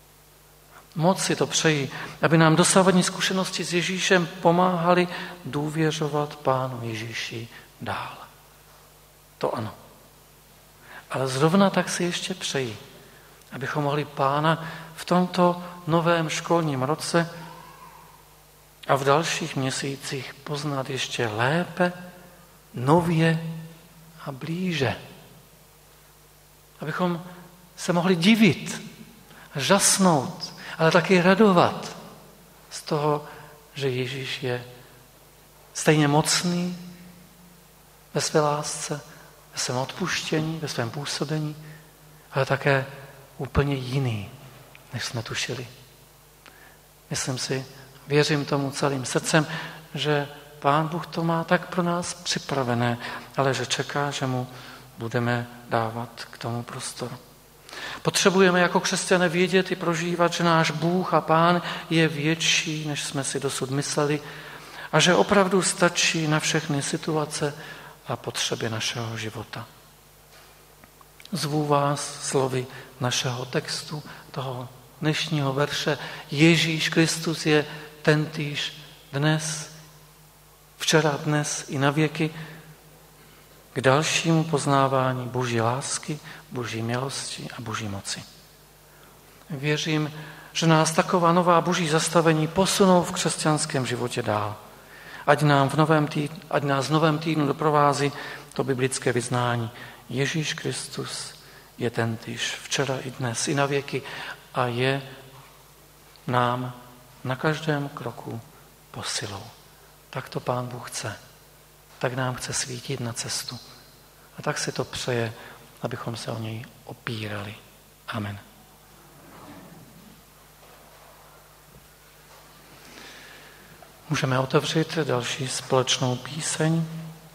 Moc si to přeji, aby nám dosavadní zkušenosti s Ježíšem pomáhali důvěřovat Pánu Ježíši dál. To ano. Ale zrovna tak si ještě přeji, abychom mohli Pána v tomto novém školním roce a v dalších měsících poznat ještě lépe, nově a blíže. Abychom se mohli divit, žasnout, ale taky radovat z toho, že Ježíš je stejně mocný ve své lásce, ve svém odpuštění, ve svém působení, ale také úplně jiný, než jsme tušili. Myslím si, věřím tomu celým srdcem, že Pán Bůh to má tak pro nás připravené, ale že čeká, že mu budeme dávat k tomu prostor. Potřebujeme jako křesťané vědět i prožívat, že náš Bůh a Pán je větší, než jsme si dosud mysleli a že opravdu stačí na všechny situace a potřeby našeho života. Zvu vás slovy našeho textu, toho dnešního verše. Ježíš Kristus je tentýž dnes, včera, dnes i na věky, k dalšímu poznávání Boží lásky, Boží milosti a Boží moci. Věřím, že nás taková nová Boží zastavení posunou v křesťanském životě dál. Ať, nám v novém týdnu, ať nás v novém týdnu doprovází to biblické vyznání. Ježíš Kristus je tentýž včera i dnes i na věky a je nám na každém kroku posilou. Tak to Pán Bůh chce. Tak nám chce svítit na cestu. A tak si to přeje, abychom se o něj opírali. Amen. Můžeme otevřít další společnou píseň.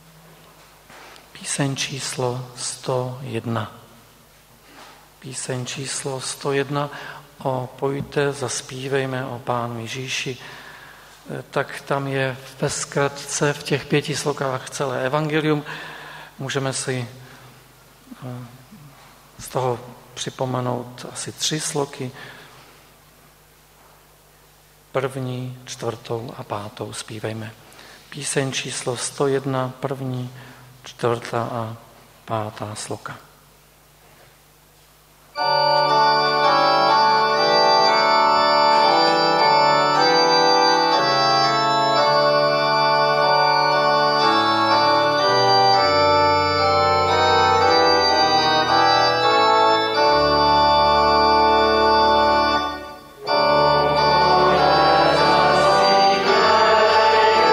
Píseň číslo sto jedna. Píseň číslo sto jedna o pojďte, zaspívejme o Pánu Ježíši. Tak tam je ve zkratce v těch pěti slokách celé evangelium. Můžeme si z toho připomenout asi tři sloky. První, čtvrtou a pátou zpívejme. Píseň číslo sto jedna, první, čtvrtá a pátá sloka.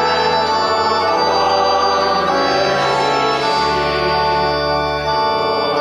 Oh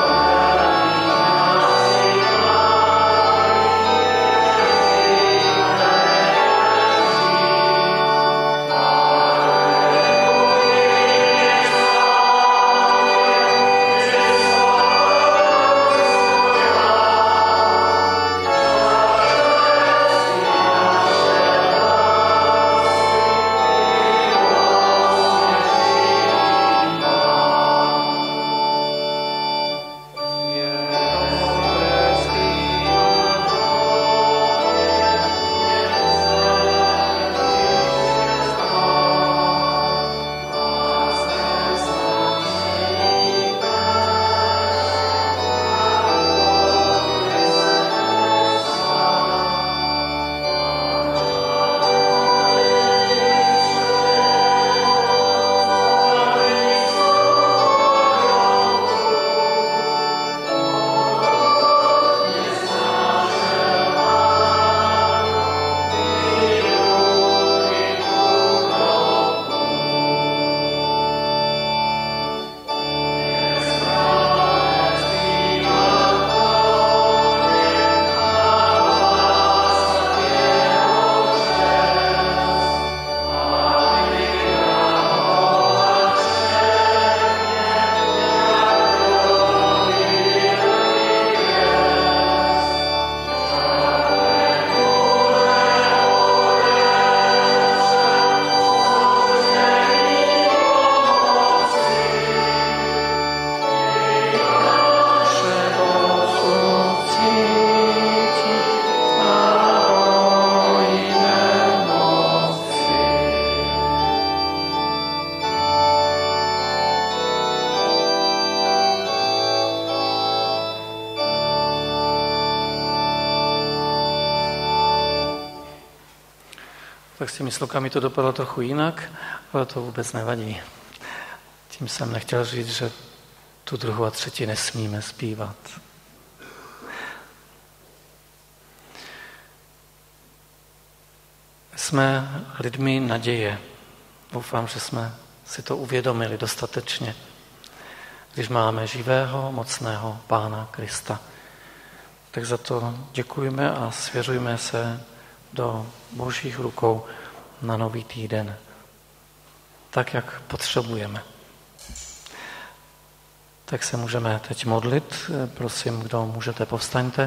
tak s těmi slokami to dopadlo trochu jinak, ale to vůbec nevadí. Tím jsem nechtěl říct, že tu druhou a třetí nesmíme zpívat. Jsme lidmi naděje. Doufám, že jsme si to uvědomili dostatečně, když máme živého, mocného Pána Krista. Tak za to děkujeme a svěřujeme se do Božích rukou na nový týden, tak, jak potřebujeme. Tak se můžeme teď modlit. Prosím, kdo můžete, povstaňte.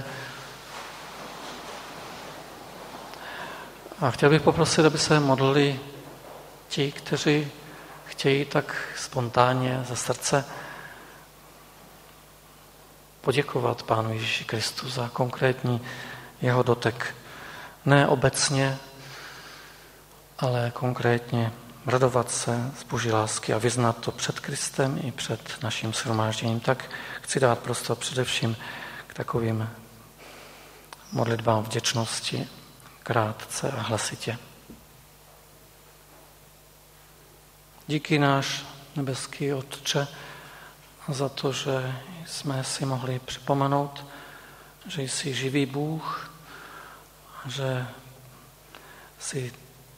A chtěl bych poprosit, aby se modlili ti, kteří chtějí tak spontánně za srdce poděkovat Pánu Ježíši Kristu za konkrétní jeho dotek. Ne obecně, ale konkrétně radovat se z Boží lásky a vyznat to před Kristem i před naším shromážděním. Tak chci dát prostor především k takovým modlitbám vděčnosti, krátce a hlasitě. Díky náš nebeský Otče za to, že jsme si mohli připomenout, že jsi živý Bůh, že jsi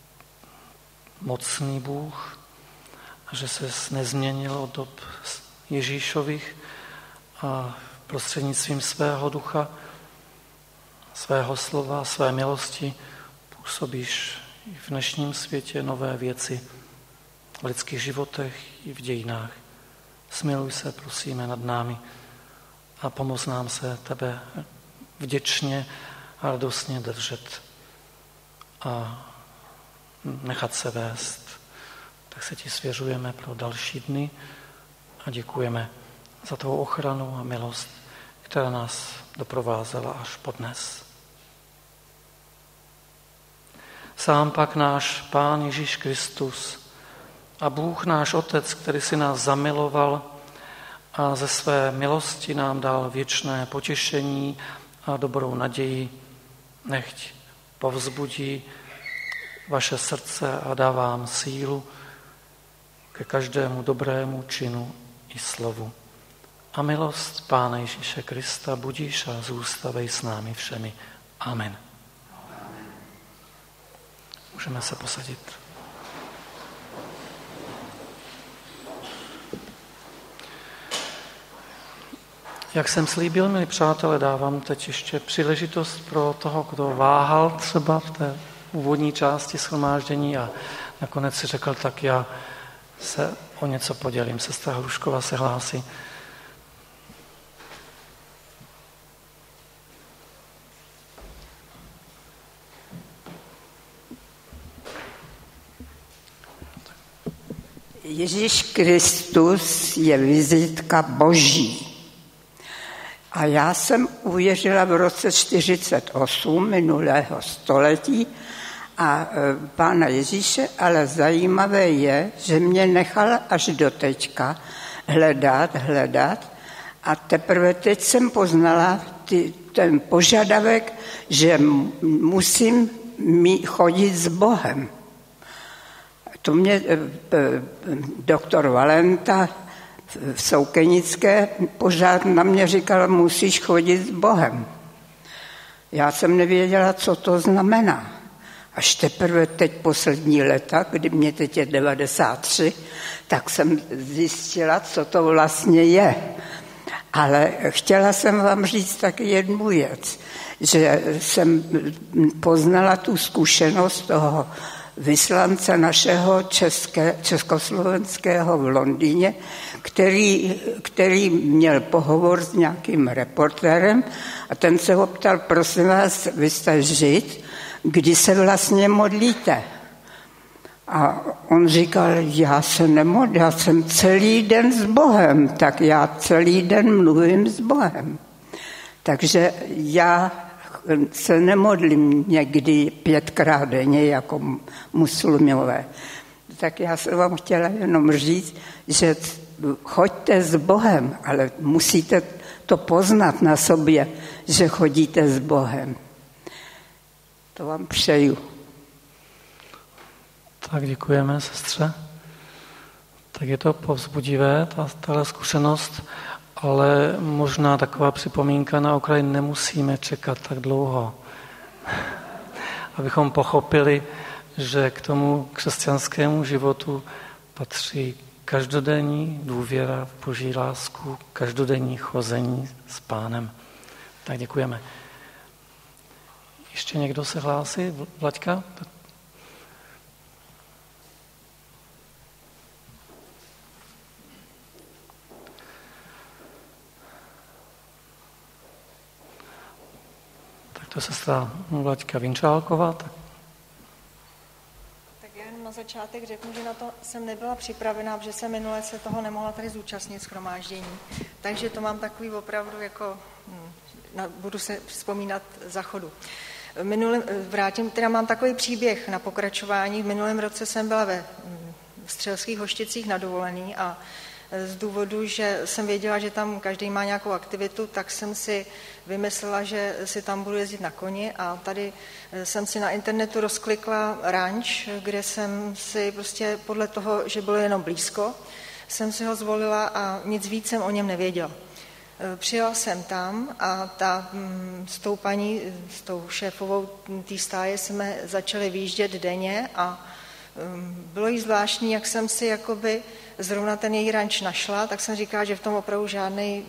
mocný Bůh a že ses nezměnil od dob Ježíšových a prostřednictvím svého ducha, svého slova, své milosti působíš i v dnešním světě nové věci v lidských životech i v dějinách. Smiluj se, prosíme, nad námi a pomoz nám se tebe vděčně a radostně držet a nechat se vést. Tak se ti svěřujeme pro další dny a děkujeme za tvou ochranu a milost, která nás doprovázela až po dnes. Sám pak náš Pán Ježíš Kristus a Bůh náš Otec, který si nás zamiloval a ze své milosti nám dal věčné potěšení a dobrou naději, nechť povzbudí vaše srdce a dá vám sílu ke každému dobrému činu i slovu. A milost Pána Ježíše Krista budíš a zůstavej s námi všemi. Amen. Můžeme se posadit. Jak jsem slíbil, milí přátelé, dávám teď ještě příležitost pro toho, kdo váhal třeba v té úvodní části shromáždění a nakonec si řekl, tak já se o něco podělím. Sestra Hrušková se hlásí. Ježíš Kristus je vizitka Boží. A já jsem uvěřila v roce čtyřicet osm minulého století a Pána Ježíše, ale zajímavé je, že mě nechal až do teďka hledat, hledat a teprve teď jsem poznala ty, ten požadavek, že musím chodit s Bohem. To mě doktor Valenta v Soukenické pořád na mě říkal, musíš chodit s Bohem. Já jsem nevěděla, co to znamená. Až teprve teď poslední léta, kdy mě teď je devadesát tři, tak jsem zjistila, co to vlastně je. Ale chtěla jsem vám říct taky jednu věc, že jsem poznala tu zkušenost toho vyslance našeho české, československého v Londýně, který, který měl pohovor s nějakým reportérem a ten se ho ptal, prosím vás, vy jste Žid, kdy se vlastně modlíte? A on říkal, já se nemodlím, já jsem celý den s Bohem, tak já celý den mluvím s Bohem. Takže já se nemodlím někdy pětkrát denně jako muslimové. Tak já jsem vám chtěla jenom říct, že choďte s Bohem, ale musíte to poznat na sobě, že chodíte s Bohem. To vám přeju. Tak děkujeme, sestře. Tak je to povzbudivé, ta, tahle zkušenost, ale možná taková připomínka na okraji, nemusíme čekat tak dlouho. Abychom pochopili, že k tomu křesťanskému životu patří každodenní důvěra v Boží lásku, každodenní chození s Pánem. Tak děkujeme. Ještě někdo se hlásí? Vlaďka? Tak to sestra Vlaďka Vinčálková. Tak. tak já na začátek řeknu, že na to jsem nebyla připravená, protože jsem minule se toho nemohla tady zúčastnit shromáždění. Takže to mám takový opravdu jako, hm, na, budu se vzpomínat za chodu. Minulým, vrátím, teda mám takový příběh na pokračování. V minulém roce jsem byla ve Střelských Hošticích na dovolený a z důvodu, že jsem věděla, že tam každý má nějakou aktivitu, tak jsem si vymyslela, že si tam budu jezdit na koni a tady jsem si na internetu rozklikla ranč, kde jsem si prostě podle toho, že bylo jenom blízko, jsem si ho zvolila a nic víc jsem o něm nevěděla. Přijela jsem tam a ta, s tou paní, s tou šéfovou té stáje jsme začali výjíždět denně a bylo jí zvláštní, jak jsem si jakoby zrovna ten její ranč našla, tak jsem říkala, že v tom opravdu žádný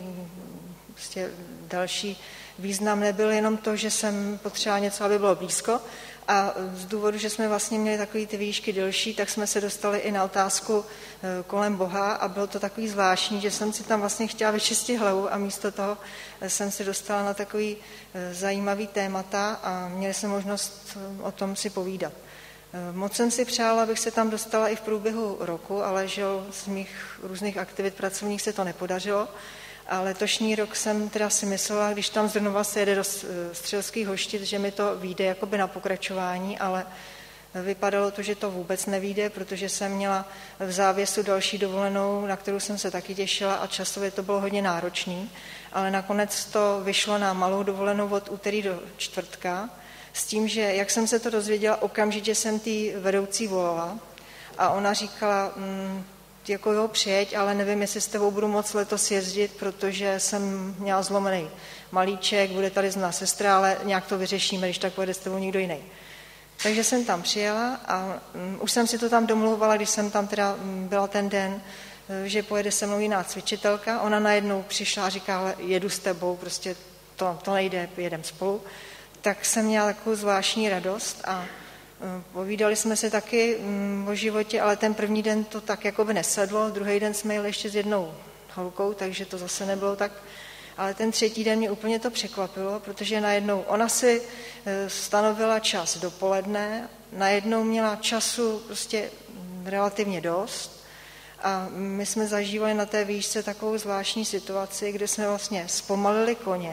prostě další význam nebyl, jenom to, že jsem potřebovala něco, aby bylo blízko. A z důvodu, že jsme vlastně měli takový ty výšky delší, tak jsme se dostali i na otázku kolem Boha a bylo to takový zvláštní, že jsem si tam vlastně chtěla vyčistit hlavu a místo toho jsem si dostala na takový zajímavý témata a měli jsme možnost o tom si povídat. Moc jsem si přála, abych se tam dostala i v průběhu roku, ale že z mých různých aktivit pracovních se to nepodařilo. A letošní rok jsem teda si myslela, když tam zrovna se jede do Střelských Hoštic, že mi to vyjde jakoby na pokračování, ale vypadalo to, že to vůbec nevyjde, protože jsem měla v závěsu další dovolenou, na kterou jsem se taky těšila a časově to bylo hodně náročný, ale nakonec to vyšlo na malou dovolenou od úterý do čtvrtka, s tím, že jak jsem se to dozvěděla, okamžitě jsem tý vedoucí volala a ona říkala, mm, jako jo, přijeď, ale nevím, jestli s tebou budu moc letos jezdit, protože jsem měla zlomený malíček, bude tady zná sestra, ale nějak to vyřešíme, když tak pojede s tebou někdo jiný. Takže jsem tam přijela a um, už jsem si to tam domlouvala, když jsem tam teda um, byla ten den, že pojede se mnou jiná cvičitelka. Ona najednou přišla a říká, ale jedu s tebou, prostě to, to nejde, jedem spolu. Tak jsem měla takovou zvláštní radost a povídali jsme se taky o životě, ale ten první den to tak jako by nesedlo, druhý den jsme jeli ještě s jednou holkou, takže to zase nebylo tak, ale ten třetí den mě úplně to překvapilo, protože najednou ona si stanovila čas dopoledne, najednou měla času prostě relativně dost a my jsme zažívali na té výšce takovou zvláštní situaci, kde jsme vlastně zpomalili koně,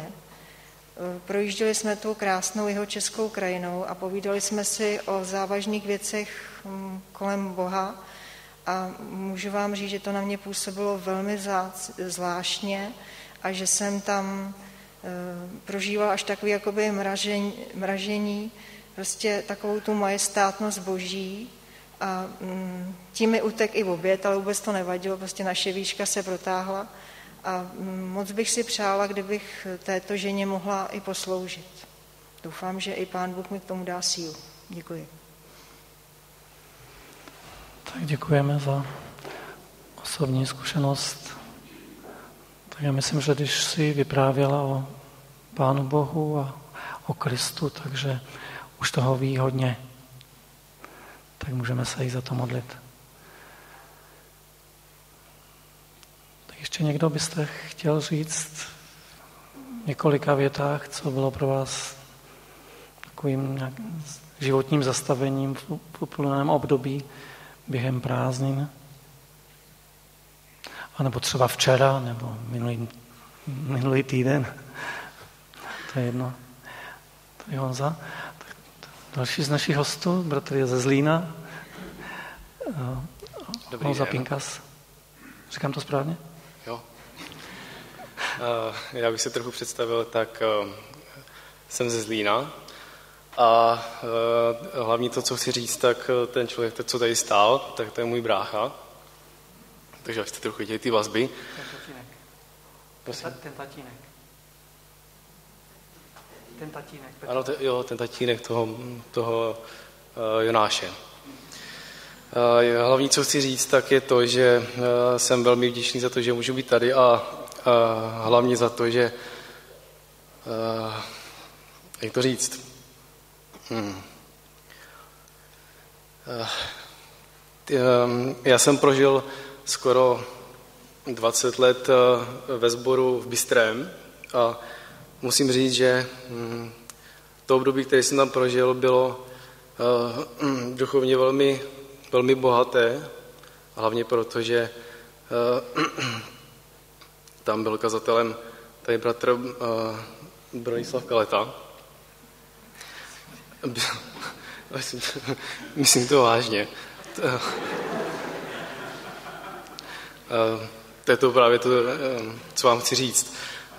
projížděli jsme tou krásnou jeho českou krajinou a povídali jsme si o závažných věcech kolem Boha a můžu vám říct, že to na mě působilo velmi zvláštně a že jsem tam prožívala až takový jakoby mražení, mražení, prostě takovou tu majestátnost Boží a tím mi utek i oběd, ale vůbec to nevadilo, prostě naše výška se protáhla. A moc bych si přála, kdybych této ženě mohla i posloužit. Doufám, že i Pán Bůh mi k tomu dá sílu. Děkuji. Tak děkujeme za osobní zkušenost. Tak já myslím, že když jsi vyprávěla o Pánu Bohu a o Kristu, takže už toho ví hodně. Tak můžeme se jí za to modlit. Ještě někdo byste chtěl říct v několika větách, co bylo pro vás takovým životním zastavením v uplynulém období během prázdnin? A nebo třeba včera, nebo minulý, minulý týden. To je jedno. To je Honza. Další z našich hostů, bratr je ze Zlína. Dobrý Honza den. Pinkas. Říkám to správně? Jo. Já bych se trochu představil, tak jsem ze Zlína A e, hlavně to, co chci říct, tak ten člověk, co tady stál, tak to je můj brácha. Takže jste trochu viděli ty vazby. Ten tatínek. Ten, ten tatínek. Ten tatínek. Petr. Ano, te, jo, ten tatínek toho, toho uh, Jonáše. Uh, hlavní, co chci říct, tak je to, že uh, jsem velmi vděčný za to, že můžu být tady a uh, hlavně za to, že uh, jak to říct? Hmm. Uh, ty, um, já jsem prožil skoro dvacet let uh, ve sboru v Bystrém a musím říct, že um, to období, které jsem tam prožil, bylo uh, um, duchovně velmi, velmi bohaté, hlavně proto, že uh, tam byl kazatelem tady bratr uh, Bronislav Kaleta. Myslím to vážně. To je to právě to, co vám chci říct.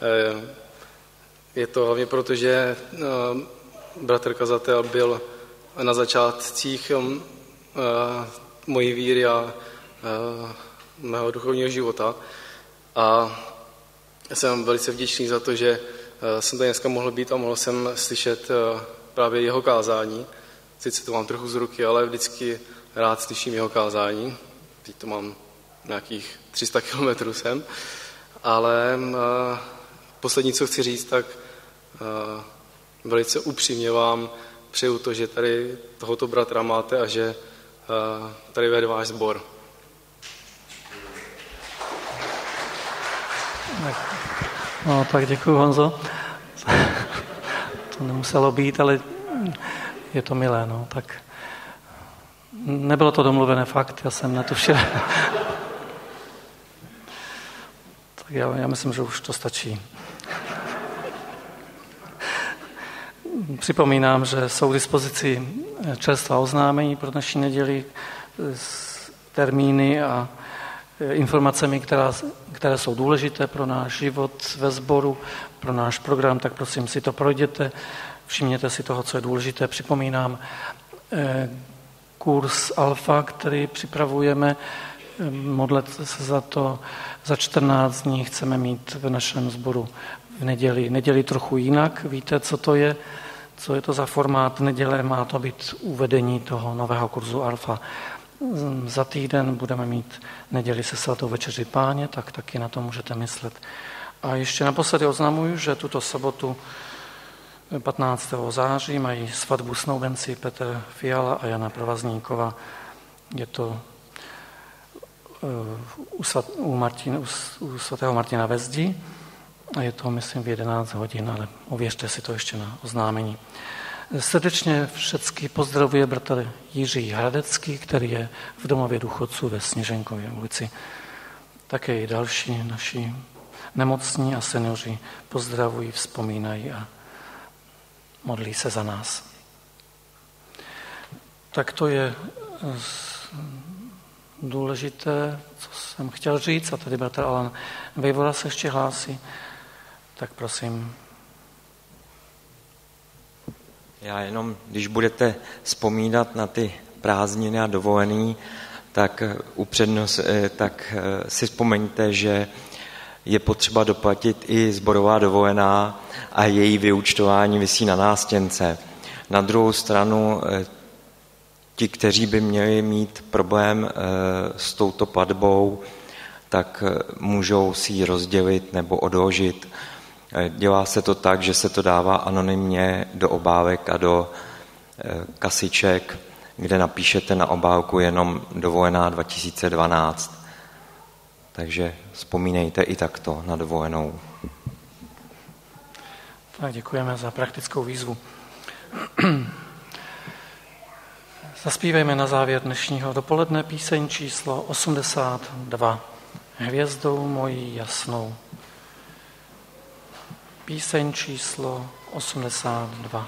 Je to hlavně proto, že bratr kazatel byl na začátcích mojí víry a mého duchovního života. A jsem velice vděčný za to, že jsem tady dneska mohl být a mohl jsem slyšet právě jeho kázání. Sice to mám trochu z ruky, ale vždycky rád slyším jeho kázání. Teď to mám nějakých tři sta kilometrů sem. Ale uh, poslední, co chci říct, tak uh, velice upřímně vám přeju to, že tady tohoto bratra máte a že uh, tady vede váš sbor. No tak děkuji, Honzo. To nemuselo být, ale je to milé, no, tak nebylo to domluvené, fakt, já jsem netušil. Tak já, já myslím, že už to stačí. Připomínám, že jsou k dispozici čerstvá oznámení pro dnešní neděli s termíny a informacemi, která, které jsou důležité pro náš život ve sboru, pro náš program, tak prosím si to projděte. Všimněte si toho, co je důležité. Připomínám eh, kurz Alfa, který připravujeme. Modlete se za to. Za čtrnáct dní chceme mít v našem sboru v neděli. Neděli trochu jinak. Víte, co to je? Co je to za formát neděle? Má to být uvedení toho nového kurzu Alfa. Za týden budeme mít neděli se svatou večeři Páně, tak taky na to můžete myslet. A ještě naposledy oznamuju, že tuto sobotu patnáctého září mají svatbu snoubenci Petr Fiala a Jana Provazníková. Je to u, svat, u, Martin, u svatého Martina ve Zdi a je to, myslím, v jedenáct hodin, ale ověřte si to ještě na oznámení. Srdečně všecky pozdravuje bratr Jiří Hradecký, který je v domově důchodců ve Sněženkově ulici. Také i další naši nemocní a seniori pozdravují, vzpomínají a modlí se za nás. Tak to je důležité, co jsem chtěl říct, a tady bratr Alan Vejvoda se ještě hlásí, tak prosím. Já jenom, když budete vzpomínat na ty prázdniny a dovolený, tak, upřednost, tak si vzpomeňte, že je potřeba doplatit i sborová dovolená a její vyúčtování visí na nástěnce. Na druhou stranu, ti, kteří by měli mít problém s touto platbou, tak můžou si ji rozdělit nebo odložit. Dělá se to tak, že se to dává anonymně do obálek a do kasiček, kde napíšete na obálku jenom dovolená dva tisíce dvanáct. Takže vzpomínejte i takto na dovolenou. Tak děkujeme za praktickou výzvu. Zaspívejme na závěr dnešního dopoledne píseň číslo osmdesát dva. Hvězdou mojí jasnou. Píseň číslo osmdesát dva.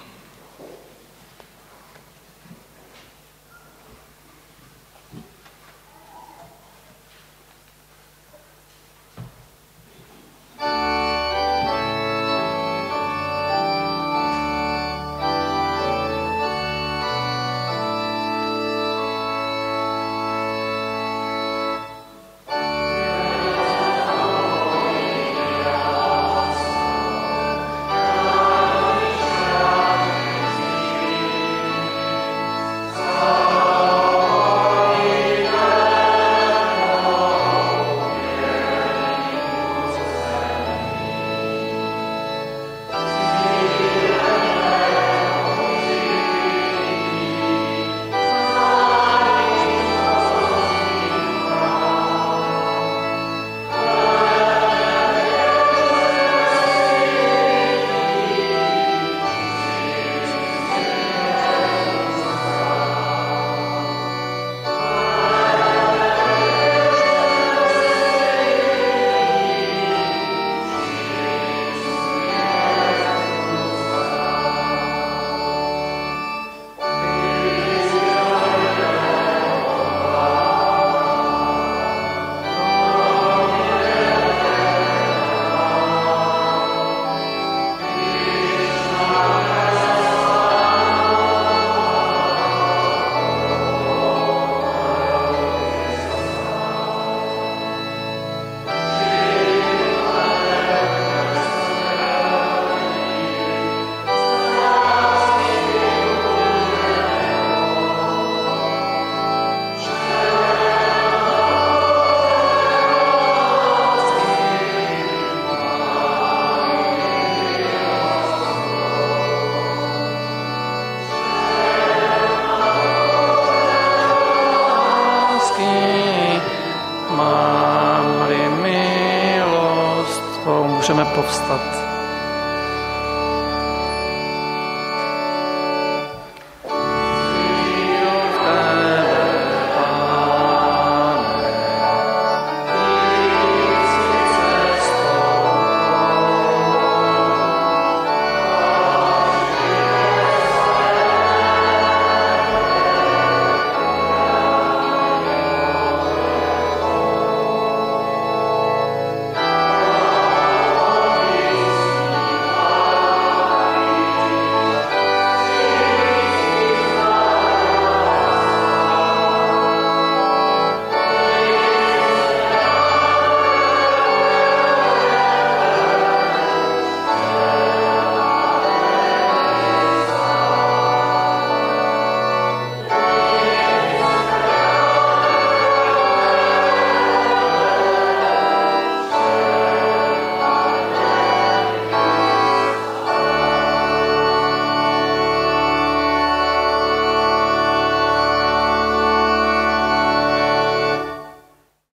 můžeme povstat.